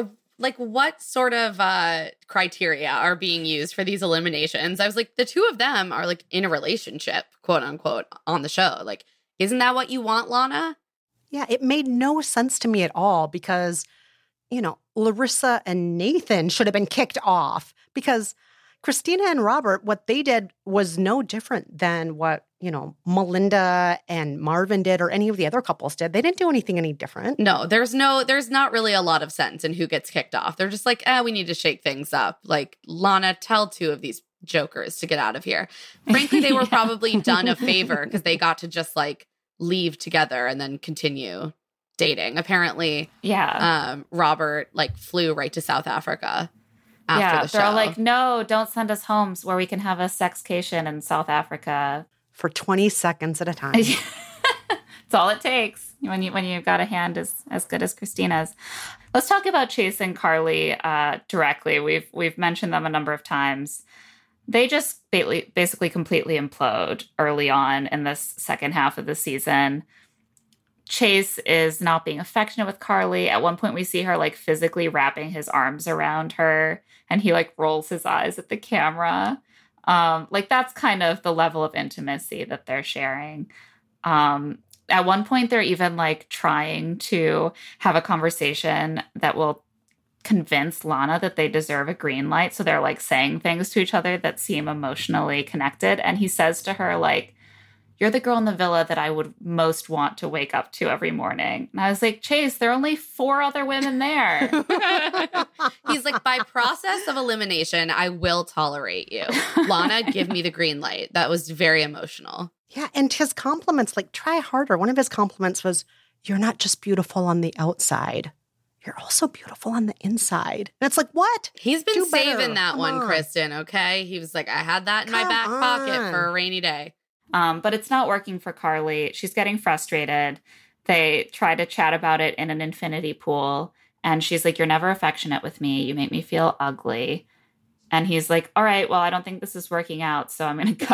what sort of criteria are being used for these eliminations? I was like, the two of them are like in a relationship, quote unquote, on the show. Like, isn't that what you want, Lana? Yeah, it made no sense to me at all because, you know, Larissa and Nathan should have been kicked off because Christina and Robert, what they did was no different than what, you know, Melinda and Marvin did or any of the other couples did. They didn't do anything any different. No, there's not really a lot of sense in who gets kicked off. They're just like, we need to shake things up. Like, Lana, tell two of these jokers to get out of here. Frankly, they were probably done a favor because they got to just like leave together and then continue dating. Apparently, Robert like flew right to South Africa after the show. They're all like, no, don't send us home where we can have a sexcation in South Africa. For 20 seconds at a time. It's all it takes when you've got a hand as good as Christina's. Let's talk about Chase and Carly directly. We've mentioned them a number of times. They just basically completely implode early on in this second half of the season. Chase is not being affectionate with Carly. At one point, we see her like physically wrapping his arms around her, and he like rolls his eyes at the camera. Like that's kind of the level of intimacy that they're sharing. At one point, they're even like trying to have a conversation that will convince Lana that they deserve a green light. So they're like saying things to each other that seem emotionally connected. And he says to her, like, you're the girl in the villa that I would most want to wake up to every morning. And I was like, Chase, there are only 4 other women there. He's like, by process of elimination, I will tolerate you. Lana, give me the green light. That was very emotional. Yeah, and his compliments, like, try harder. One of his compliments was, you're not just beautiful on the outside. You're also beautiful on the inside. And it's like, what? He's been saving that one, Kristen, okay? He was like, I had that in my back pocket for a rainy day. But it's not working for Carly. She's getting frustrated. They try to chat about it in an infinity pool. And she's like, you're never affectionate with me. You make me feel ugly. And he's like, all right, well, I don't think this is working out, so I'm going to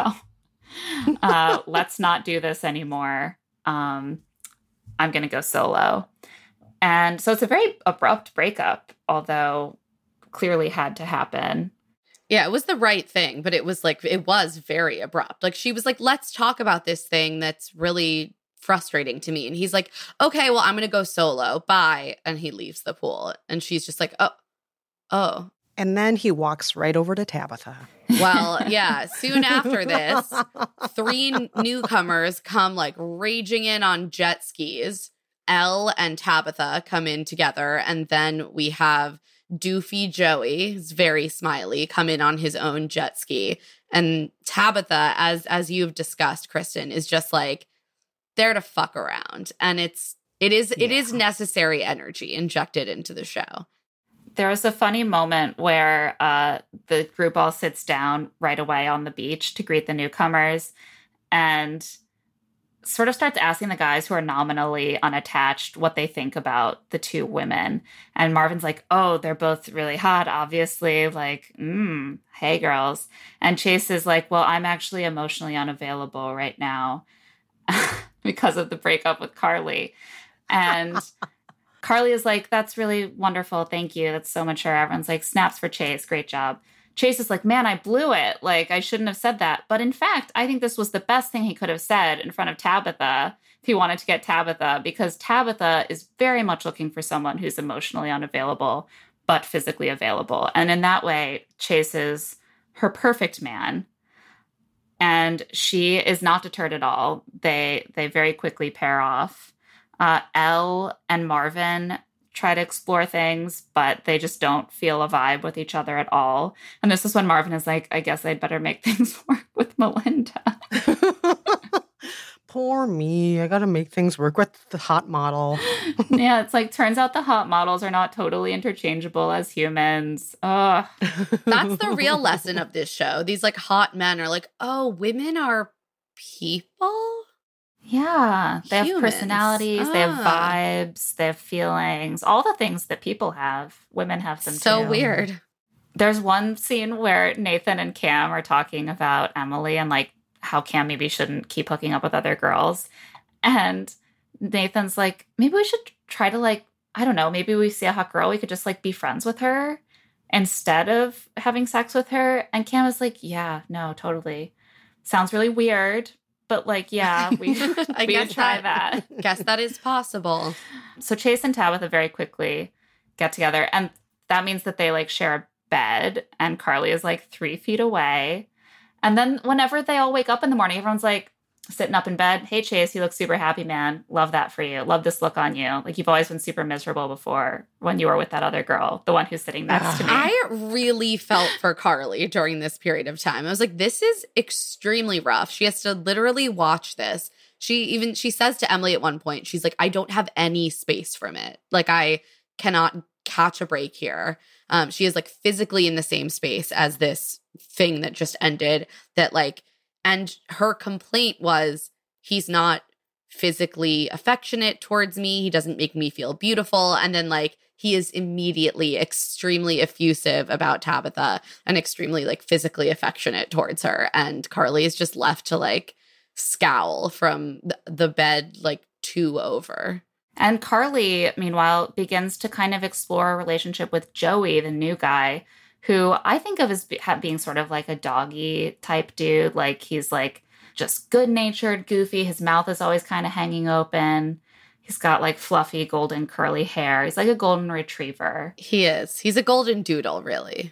go. Let's not do this anymore. I'm going to go solo. And so it's a very abrupt breakup, although clearly had to happen. Yeah, it was the right thing, but it was very abrupt. Like, she was like, let's talk about this thing that's really frustrating to me. And he's like, okay, well, I'm going to go solo. Bye. And he leaves the pool. And she's just like, oh. And then he walks right over to Tabitha. Well, yeah, soon after this, 3 newcomers come like raging in on jet skis. Elle and Tabitha come in together. And then we have Doofy Joey, who's very smiley, come in on his own jet ski. And Tabitha, as you've discussed, Kristen, is just like there to fuck around. And it is necessary energy injected into the show. There was a funny moment where the group all sits down right away on the beach to greet the newcomers and sort of starts asking the guys who are nominally unattached what they think about the 2 women. And Marvin's like, oh, they're both really hot, obviously. Like, hey, girls. And Chase is like, well, I'm actually emotionally unavailable right now because of the breakup with Carly. And Carly is like, that's really wonderful. Thank you. That's so mature. Everyone's like, snaps for Chase. Great job. Chase is like, man, I blew it. Like, I shouldn't have said that. But in fact, I think this was the best thing he could have said in front of Tabitha if he wanted to get Tabitha, because Tabitha is very much looking for someone who's emotionally unavailable, but physically available. And in that way, Chase is her perfect man. And she is not deterred at all. They very quickly pair off. Elle and Marvin try to explore things, but they just don't feel a vibe with each other at all. And this is when Marvin is like, I guess I'd better make things work with Melinda. Poor me. I got to make things work with the hot model. Yeah, it's like, turns out the hot models are not totally interchangeable as humans. Ugh. That's the real lesson of this show. These like hot men are like, oh, women are people? Yeah, they Humans. have personalities, they have vibes, they have feelings, all the things that people have. Women have them too. So weird. There's one scene where Nathan and Cam are talking about Emily and like how Cam maybe shouldn't keep hooking up with other girls. And Nathan's like, maybe we should try to like, I don't know, maybe we see a hot girl, we could just like be friends with her instead of having sex with her. And Cam is like, yeah, no, totally. Sounds really weird. But like, yeah, we would try that. Guess that is possible. So Chase and Tabitha very quickly get together. And that means that they like share a bed. And Carly is like 3 feet away. And then whenever they all wake up in the morning, everyone's like sitting up in bed. Hey, Chase, you look super happy, man. Love that for you. Love this look on you. Like, you've always been super miserable before when you were with that other girl, the one who's sitting next to me. I really felt for Carly during this period of time. I was like, this is extremely rough. She has to literally watch this. She says to Emily at one point, she's like, I don't have any space from it. Like, I cannot catch a break here. She is like physically in the same space as this thing that just ended, that like, and her complaint was, he's not physically affectionate towards me. He doesn't make me feel beautiful. And then like, he is immediately extremely effusive about Tabitha and extremely like physically affectionate towards her. And Carly is just left to like scowl from the bed, like 2 over. And Carly, meanwhile, begins to kind of explore a relationship with Joey, the new guy, who I think of as being sort of like a doggy type dude. Like, he's like just good-natured, goofy. His mouth is always kind of hanging open. He's got like fluffy golden curly hair. He's like a golden retriever. He is. He's a golden doodle, really.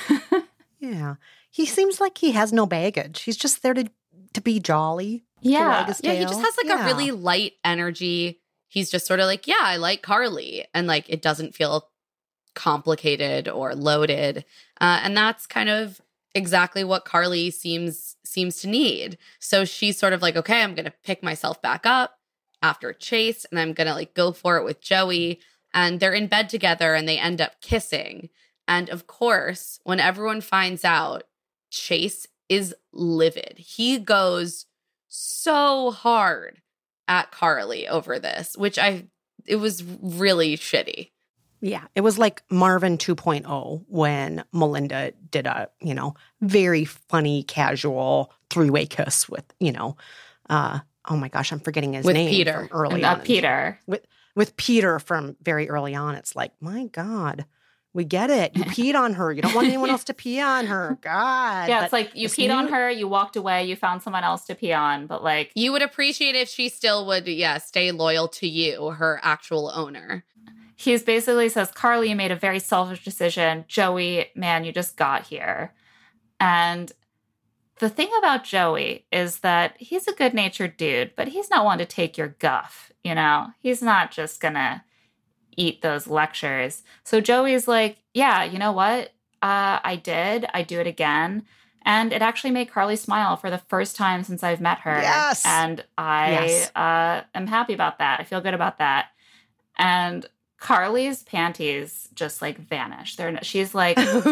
Yeah. He seems like he has no baggage. He's just there to be jolly. Yeah. Yeah, he just has like a really light energy. He's just sort of like, yeah, I like Carly. And like, it doesn't feel complicated or loaded. And that's kind of exactly what Carly seems to need. So she's sort of like, okay, I'm going to pick myself back up after Chase, and I'm going to like go for it with Joey. And they're in bed together and they end up kissing. And of course, when everyone finds out, Chase is livid. He goes so hard at Carly over this, which it was really shitty. Yeah, it was like Marvin 2.0 when Melinda did a, very funny, casual 3-way kiss with, oh my gosh, I'm forgetting his name. Peter. From early on. Peter. With Peter from very early on. It's like, my God, we get it. You peed on her. You don't want anyone else to pee on her. God. Yeah, it's like you peed on her, you walked away, you found someone else to pee on. But like, you would appreciate if she still would, stay loyal to you, her actual owner. He's basically says, Carly, you made a very selfish decision. Joey, man, you just got here. And the thing about Joey is that he's a good-natured dude, but he's not one to take your guff, He's not just gonna eat those lectures. So Joey's like, yeah, you know what? I do it again. And it actually made Carly smile for the first time since I've met her. Yes. And I am happy about that. I feel good about that. And Carly's panties just like vanish. She's like,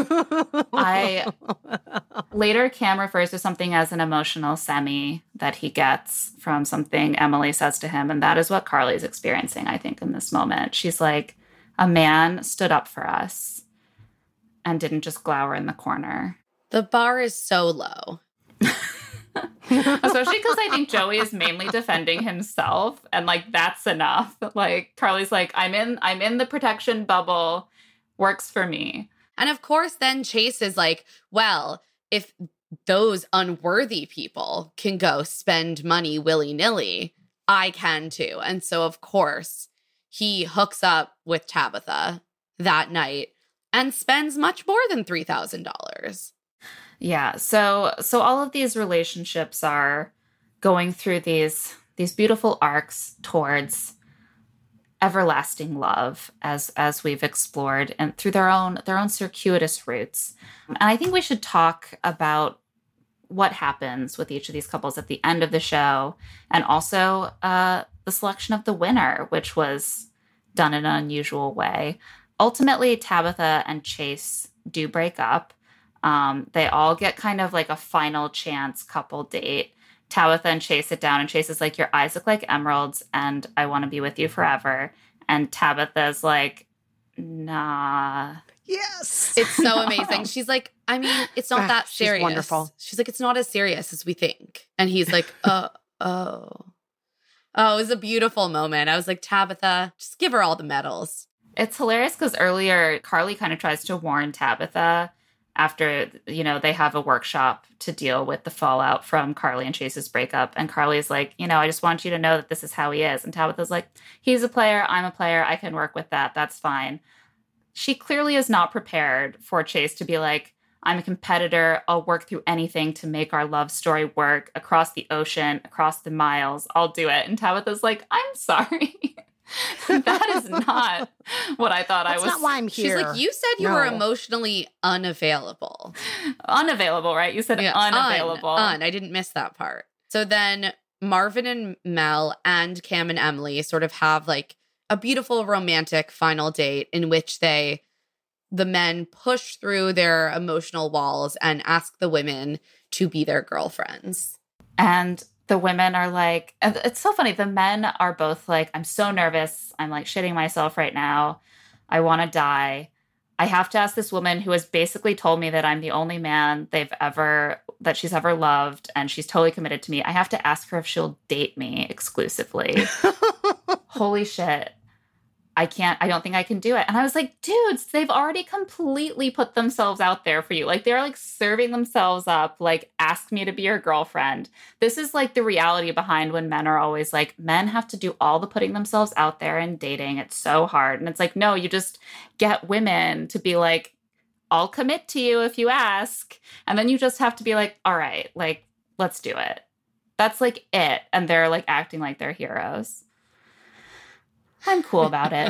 later Cam refers to something as an emotional semi that he gets from something Emily says to him. And that is what Carly's experiencing, I think, in this moment. She's like, a man stood up for us and didn't just glower in the corner. The bar is so low. Especially because I think Joey is mainly defending himself, and like that's enough. Like Carly's like, I'm in the protection bubble, works for me. And of course, then Chase is like, well, if those unworthy people can go spend money willy-nilly, I can too. And so, of course, he hooks up with Tabitha that night and spends much more than $3,000. Yeah. So all of these relationships are going through these beautiful arcs towards everlasting love, as we've explored, and through their own circuitous routes. And I think we should talk about what happens with each of these couples at the end of the show, and also the selection of the winner, which was done in an unusual way. Ultimately, Tabitha and Chase do break up. They all get kind of like a final chance couple date. Tabitha and Chase sit down, and Chase is like, your eyes look like emeralds, and I want to be with you forever. And Tabitha's like, nah. Yes. It's so amazing. She's like, I mean, it's not that serious. She's wonderful. She's like, it's not as serious as we think. And he's like, oh. It was a beautiful moment. I was like, Tabitha, just give her all the medals. It's hilarious because earlier Carly kind of tries to warn Tabitha after, they have a workshop to deal with the fallout from Carly and Chase's breakup. And Carly's like, I just want you to know that this is how he is. And Tabitha's like, he's a player. I'm a player. I can work with that. That's fine. She clearly is not prepared for Chase to be like, I'm a competitor. I'll work through anything to make our love story work across the ocean, across the miles. I'll do it. And Tabitha's like, I'm sorry. That is not what I thought. That's not why I'm here. She's like, you said you were emotionally unavailable. Unavailable, right? You said unavailable. I didn't miss that part. So then Marvin and Mel and Cam and Emily sort of have like a beautiful romantic final date in which the men push through their emotional walls and ask the women to be their girlfriends. And the women are like, it's so funny. The men are both like, I'm so nervous. I'm like shitting myself right now. I want to die. I have to ask this woman who has basically told me that I'm the only man that she's ever loved, and she's totally committed to me. I have to ask her if she'll date me exclusively. Holy shit. I don't think I can do it. And I was like, dudes, they've already completely put themselves out there for you. Like, they're like serving themselves up, like, ask me to be your girlfriend. This is like the reality behind when men are always like, men have to do all the putting themselves out there and dating. It's so hard. And it's like, no, you just get women to be like, I'll commit to you if you ask. And then you just have to be like, all right, like, let's do it. That's like it. And they're like acting like they're heroes. I'm cool about it.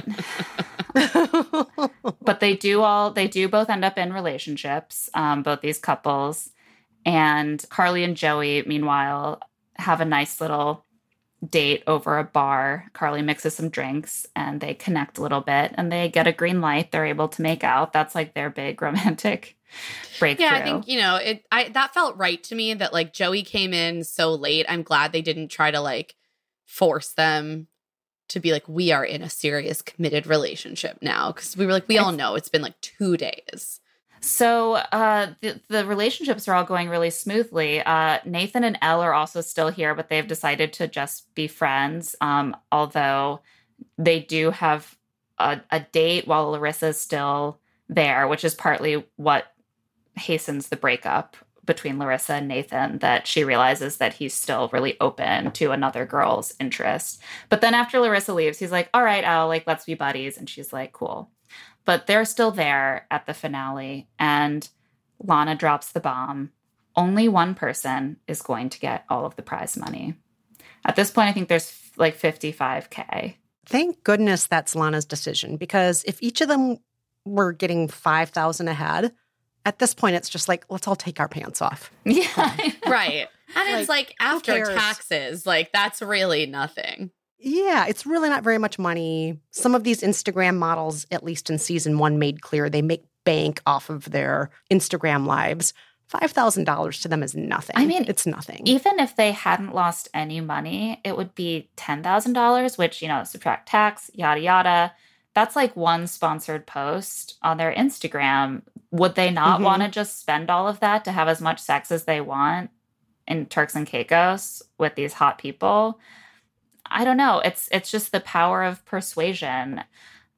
But they do both end up in relationships, both these couples. And Carly and Joey, meanwhile, have a nice little date over a bar. Carly mixes some drinks and they connect a little bit and they get a green light. They're able to make out. That's like their big romantic breakthrough. Yeah, I think, that felt right to me that like Joey came in so late. I'm glad they didn't try to like force them to be like, we are in a serious committed relationship now. Because we were like, we all know it's been like 2 days. So the relationships are all going really smoothly. Nathan and Elle are also still here, but they've decided to just be friends. Although they do have a date while Larissa's still there, which is partly what hastens the breakup between Larissa and Nathan, that she realizes that he's still really open to another girl's interest. But then after Larissa leaves, he's like, all right, Elle, like, let's be buddies. And she's like, cool. But they're still there at the finale, and Lana drops the bomb. Only one person is going to get all of the prize money. At this point, I think there's like $55K. Thank goodness that's Lana's decision, because if each of them were getting $5,000 ahead, at this point, it's just like, let's all take our pants off. Yeah. Right. And it's like after taxes, like that's really nothing. Yeah, it's really not very much money. Some of these Instagram models, at least in season 1, made clear they make bank off of their Instagram lives. $5,000 to them is nothing. I mean, it's nothing. Even if they hadn't lost any money, it would be $10,000, which, subtract tax, yada, yada. That's like one sponsored post on their Instagram. Would they not want to just spend all of that to have as much sex as they want in Turks and Caicos with these hot people? I don't know. It's just the power of persuasion.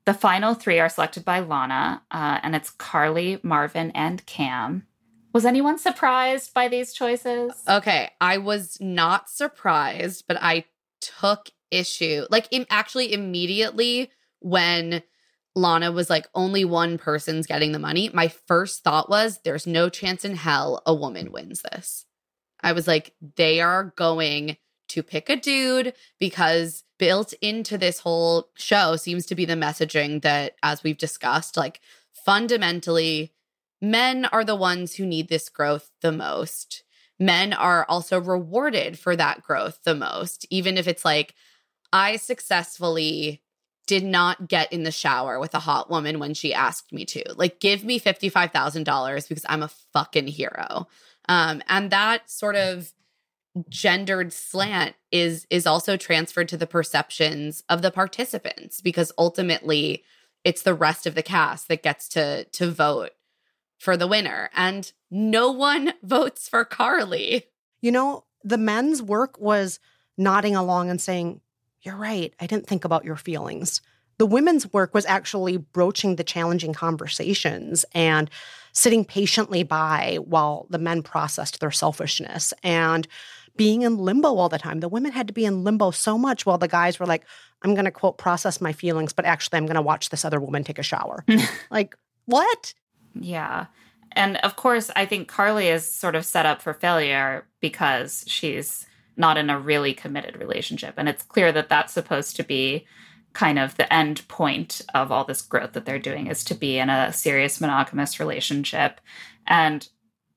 The final 3 are selected by Lana, and it's Carly, Marvin, and Cam. Was anyone surprised by these choices? Okay, I was not surprised, but I took issue. Like, actually immediately when Lana was like, only one person's getting the money, my first thought was, there's no chance in hell a woman wins this. I was like, they are going to pick a dude, because built into this whole show seems to be the messaging that, as we've discussed, like, fundamentally, men are the ones who need this growth the most. Men are also rewarded for that growth the most, even if it's like, I successfully did not get in the shower with a hot woman when she asked me to. Like, give me $55,000 because I'm a fucking hero. And that sort of gendered slant is also transferred to the perceptions of the participants, because ultimately it's the rest of the cast that gets to vote for the winner. And no one votes for Carly. You know, the men's work was nodding along and saying, you're right, I didn't think about your feelings. The women's work was actually broaching the challenging conversations and sitting patiently by while the men processed their selfishness and being in limbo all the time. The women had to be in limbo so much while the guys were like, I'm going to, quote, process my feelings, but actually I'm going to watch this other woman take a shower. Like, what? Yeah. And of course, I think Carly is sort of set up for failure because she's not in a really committed relationship. And it's clear that that's supposed to be kind of the end point of all this growth that they're doing, is to be in a serious monogamous relationship. And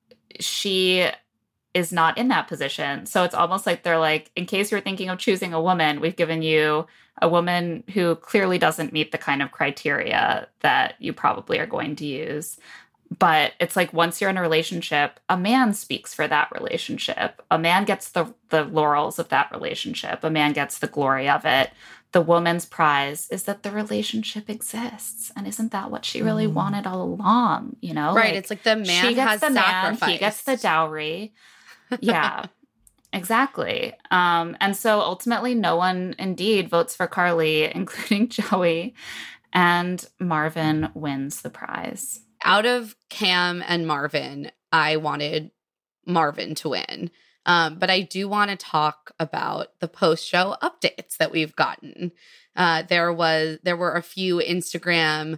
she is not in that position. So it's almost like they're like, in case you're thinking of choosing a woman, we've given you a woman who clearly doesn't meet the kind of criteria that you probably are going to use. But it's like, once you're in a relationship, a man speaks for that relationship. A man gets the laurels of that relationship. A man gets the glory of it. The woman's prize is that the relationship exists. And isn't that what she really wanted all along? You know, right? Like, it's like the man she gets has the sacrificed. Man, he gets the dowry. Yeah, exactly. And so ultimately, no one indeed votes for Carly, including Joey, and Marvin wins the prize. Out of Cam and Marvin, I wanted Marvin to win. But I do want to talk about the post-show updates that we've gotten. There were a few Instagram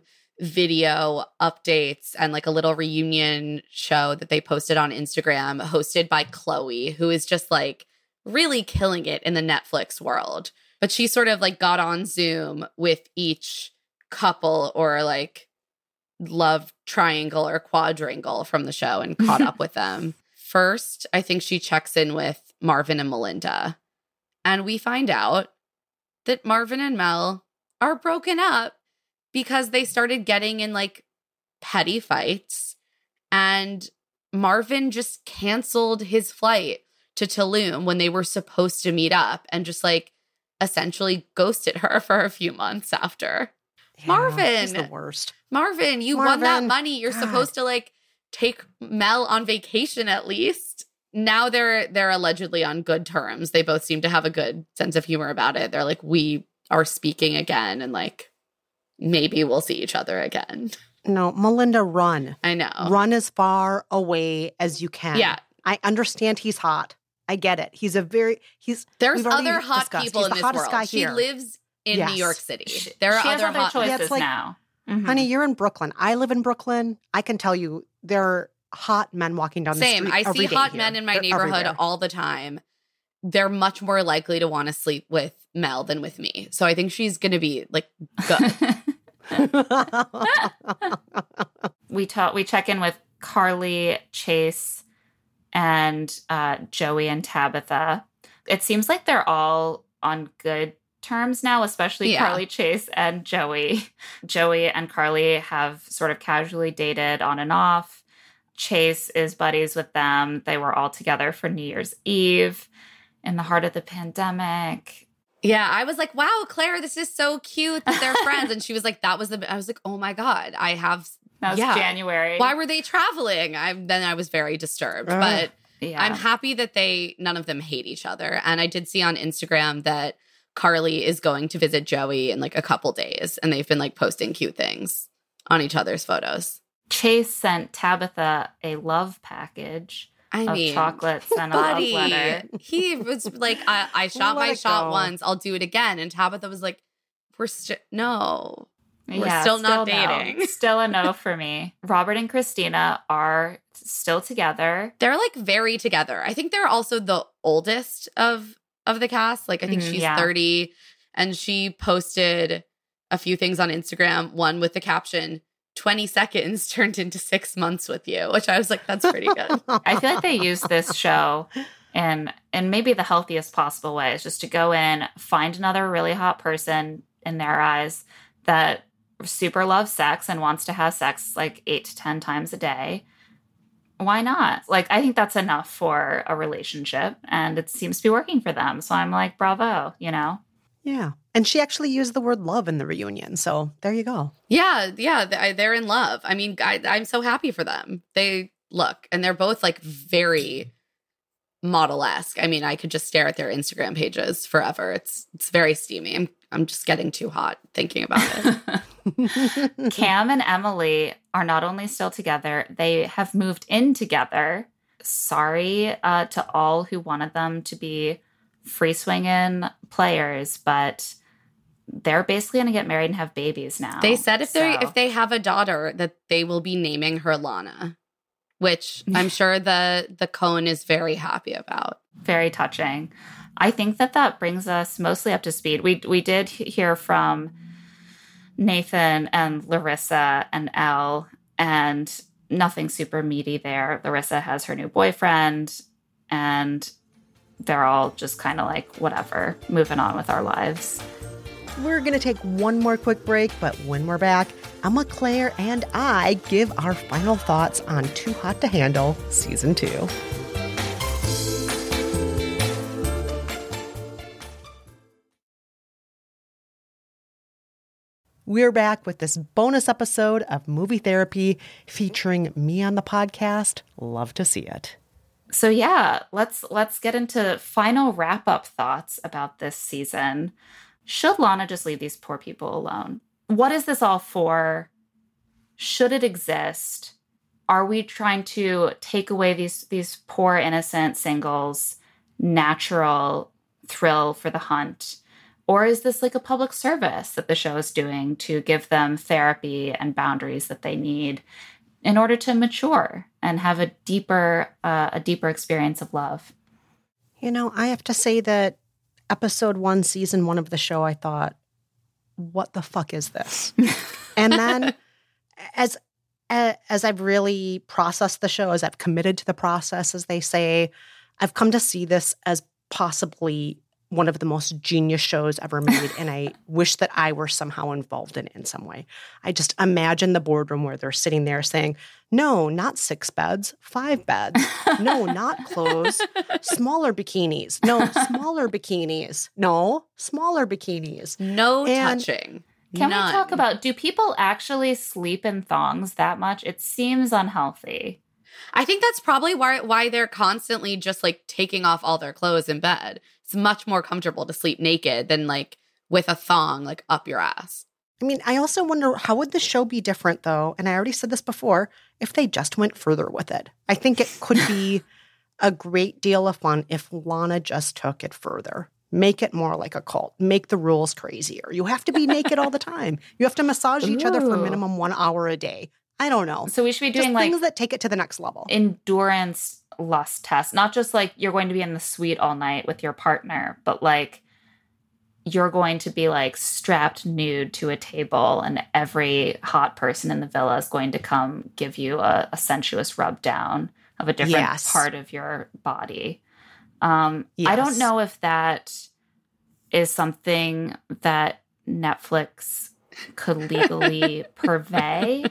video updates and like a little reunion show that they posted on Instagram, hosted by Chloe, who is just like really killing it in the Netflix world. But she sort of like got on Zoom with each couple or like love triangle or quadrangle from the show and caught up with them. First, I think she checks in with Marvin and Melinda. And we find out that Marvin and Mel are broken up because they started getting in like petty fights. And Marvin just canceled his flight to Tulum when they were supposed to meet up and just like essentially ghosted her for a few months after. Yeah, Marvin. He's the worst. Marvin, you won that money. You're supposed to like take Mel on vacation at least. Now they're allegedly on good terms. They both seem to have a good sense of humor about it. They're like, we are speaking again and like maybe we'll see each other again. No, Melinda, run. I know. Run as far away as you can. Yeah. I understand he's hot. I get it. There's other hot people in this world. She lives in New York City. There are other hot choices now. Mm-hmm. Honey, you're in Brooklyn. I live in Brooklyn. I can tell you there are hot men walking down the street. Same. I see hot men in my neighborhood all the time. They're much more likely to want to sleep with Mel than with me. So I think she's going to be like good. We check in with Carly, Chase, and Joey and Tabitha. It seems like they're all on good terms now, especially Carly, Chase, and Joey. Joey and Carly have sort of casually dated on and off. Chase is buddies with them. They were all together for New Year's Eve in the heart of the pandemic. Yeah, I was like, wow, Claire, this is so cute that they're friends. And she was like, I was like, oh my God, that was January. Why were they traveling? Then I was very disturbed. But I'm happy that none of them hate each other. And I did see on Instagram that Carly is going to visit Joey in like a couple days, and they've been like posting cute things on each other's photos. Chase sent Tabitha a love package of chocolates and buddy, a love letter. He was like, I shot my shot once. I'll do it again. And Tabitha was like, we're still not dating. No. Still a no for me. Robert and Christina are still together. They're like very together. I think they're also the oldest of the cast. Like I think she's 30, and she posted a few things on Instagram, one with the caption, 20 seconds turned into 6 months with you, which I was like, that's pretty good. I feel like they use this show in maybe the healthiest possible way, is just to go in, find another really hot person in their eyes that super loves sex and wants to have sex like 8 to 10 times a day. Why not? Like, I think that's enough for a relationship, and it seems to be working for them. So I'm like, bravo, you know? Yeah. And she actually used the word love in the reunion. So there you go. Yeah. They're in love. I mean, I'm so happy for them. They look, and they're both like very model-esque. I mean, I could just stare at their Instagram pages forever. It's very steamy. I'm just getting too hot thinking about it. Cam and Emily are not only still together, they have moved in together. Sorry to all who wanted them to be free swinging players, but they're basically going to get married and have babies now. They said if they have a daughter that they will be naming her Lana, which I'm sure the Coen is very happy about. Very touching. I think that brings us mostly up to speed. We did hear from Nathan and Larissa and Elle, and nothing super meaty there. Larissa has her new boyfriend, and they're all just kind of like, whatever, moving on with our lives. We're going to take one more quick break, but when we're back, Emma, Claire, and I give our final thoughts on Too Hot to Handle Season 2. We're back with this bonus episode of Movie Therapy featuring me on the podcast. Love to see it. So yeah, let's get into final wrap-up thoughts about this season. Should Lana just leave these poor people alone? What is this all for? Should it exist? Are we trying to take away these poor innocent singles' natural thrill for the hunt? Or is this like a public service that the show is doing to give them therapy and boundaries that they need in order to mature and have a deeper experience of love? You know, I have to say that episode 1, season 1 of the show, I thought, what the fuck is this? And then as I've really processed the show, as I've committed to the process, as they say, I've come to see this as possibly one of the most genius shows ever made, and I wish that I were somehow involved in it in some way. I just imagine the boardroom where they're sitting there saying, no, not 6 beds, 5 beds. No, not clothes. Smaller bikinis. No, smaller bikinis. No, smaller bikinis. No touching. Can we talk about, do people actually sleep in thongs that much? It seems unhealthy. I think that's probably why they're constantly just like taking off all their clothes in bed. It's much more comfortable to sleep naked than like with a thong like up your ass. I mean, I also wonder, how would the show be different though? And I already said this before, if they just went further with it. I think it could be a great deal of fun if Lana just took it further. Make it more like a cult. Make the rules crazier. You have to be naked all the time. You have to massage each other for minimum 1 hour a day. I don't know. So we should be doing just like things that take it to the next level. Endurance lust tests, not just like you're going to be in the suite all night with your partner, but like you're going to be like strapped nude to a table, and every hot person in the villa is going to come give you a sensuous rub down of a different part of your body. I don't know if that is something that Netflix could legally purvey.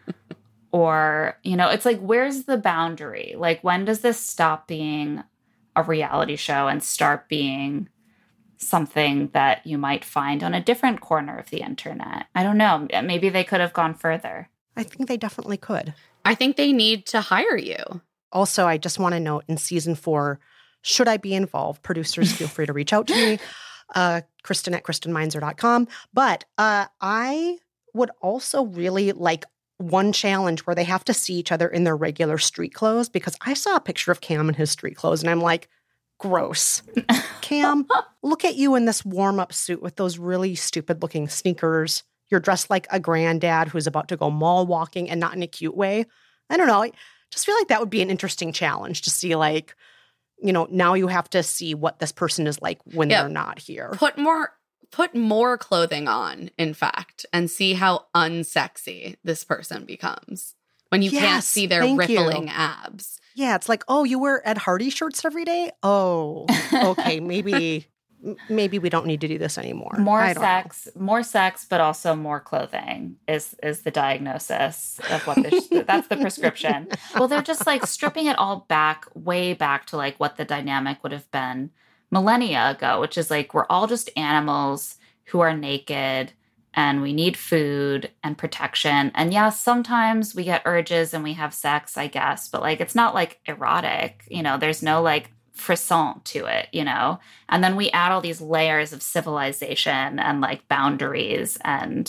Or, you know, it's like, where's the boundary? Like, when does this stop being a reality show and start being something that you might find on a different corner of the internet? I don't know. Maybe they could have gone further. I think they definitely could. I think they need to hire you. Also, I just want to note in season 4, should I be involved? Producers, feel free to reach out to me. Kristen at KristenMeinzer.com. But I would also really like one challenge where they have to see each other in their regular street clothes, because I saw a picture of Cam in his street clothes and I'm like, gross. Cam, look at you in this warm-up suit with those really stupid-looking sneakers. You're dressed like a granddad who's about to go mall walking, and not in a cute way. I don't know. I just feel like that would be an interesting challenge to see, like, you know, now you have to see what this person is like when they're not here. Put more clothing on, in fact, and see how unsexy this person becomes when you can't see their rippling abs. Yeah, it's like, oh, you wear Ed Hardy shirts every day? Oh, okay, maybe we don't need to do this anymore. More sex, but also more clothing is the diagnosis of what that's the prescription. Well, they're just like stripping it all back, way back to like what the dynamic would have been millennia ago, which is like we're all just animals who are naked and we need food and protection. And yeah, sometimes we get urges and we have sex, I guess, but like it's not like erotic, you know, there's no like frisson to it, you know? And then we add all these layers of civilization and like boundaries and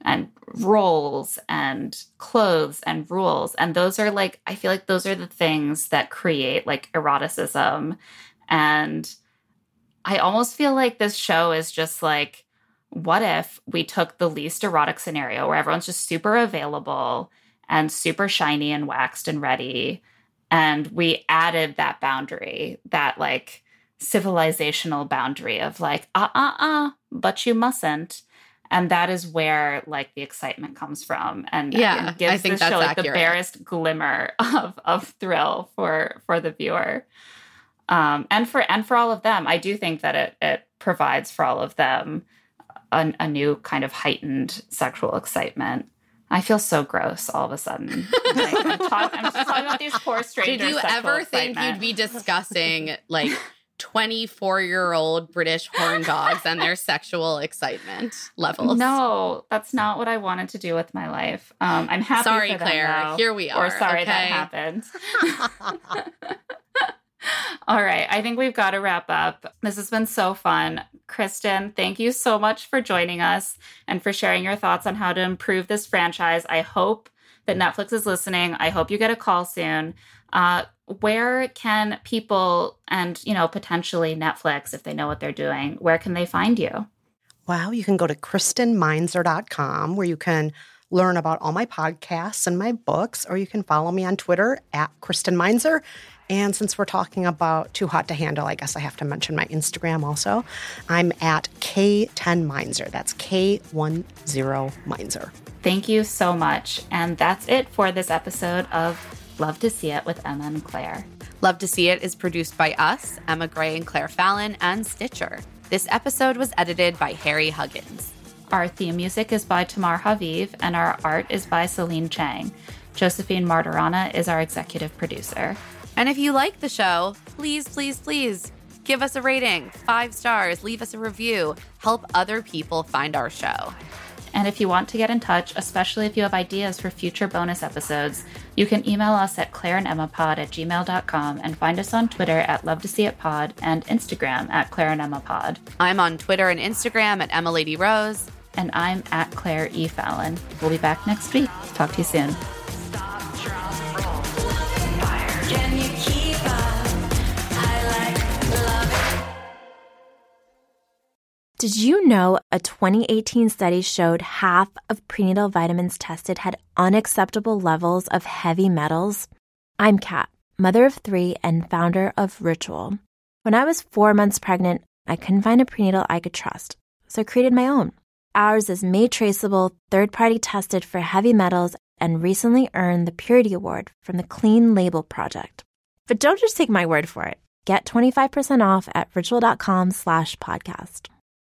roles and clothes and rules. And those are like, I feel like those are the things that create like eroticism. And I almost feel like this show is just like, what if we took the least erotic scenario where everyone's just super available and super shiny and waxed and ready, and we added that boundary, that like civilizational boundary of like, but you mustn't. And that is where like the excitement comes from. And it gives the show like the barest glimmer of thrill for the viewer. And for all of them, I do think that it provides for all of them a new kind of heightened sexual excitement. I feel so gross all of a sudden. Like, I'm just talking about these poor strangers. Did you ever think you'd be discussing like 24-year-old British horn dogs and their sexual excitement levels? No, that's not what I wanted to do with my life. I'm happy sorry, for them, Claire. though. Here we are. Or sorry that happened. All right. I think we've got to wrap up. This has been so fun. Kristen, thank you so much for joining us and for sharing your thoughts on how to improve this franchise. I hope that Netflix is listening. I hope you get a call soon. Where can people and, you know, potentially Netflix, if they know what they're doing, where can they find you? Well, you can go to KristenMeinzer.com, where you can learn about all my podcasts and my books, or you can follow me on Twitter at Kristen Meinzer. And since we're talking about Too Hot to Handle, I guess I have to mention my Instagram also. I'm at K10Meinzer. That's K10 Meinzer. Thank you so much. And that's it for this episode of Love to See It with Emma and Claire. Love to See It is produced by us, Emma Gray and Claire Fallon, and Stitcher. This episode was edited by Harry Huggins. Our theme music is by Tamar Haviv, and our art is by Celine Chang. Josephine Martirana is our executive producer. And if you like the show, please, please, please give us a rating, 5 stars, leave us a review, help other people find our show. And if you want to get in touch, especially if you have ideas for future bonus episodes, you can email us at claireandemmapod@gmail.com and find us on Twitter at LoveToSeeItPod and Instagram at ClaireandEmmaPod. I'm on Twitter and Instagram at EmmaLadyRose. And I'm at Claire E. Fallon. We'll be back next week. Talk to you soon. Did you know a 2018 study showed half of prenatal vitamins tested had unacceptable levels of heavy metals? I'm Kat, mother of 3 and founder of Ritual. When I was 4 months pregnant, I couldn't find a prenatal I could trust, so I created my own. Ours is made traceable, third-party tested for heavy metals, and recently earned the Purity Award from the Clean Label Project. But don't just take my word for it. Get 25% off at ritual.com/podcast.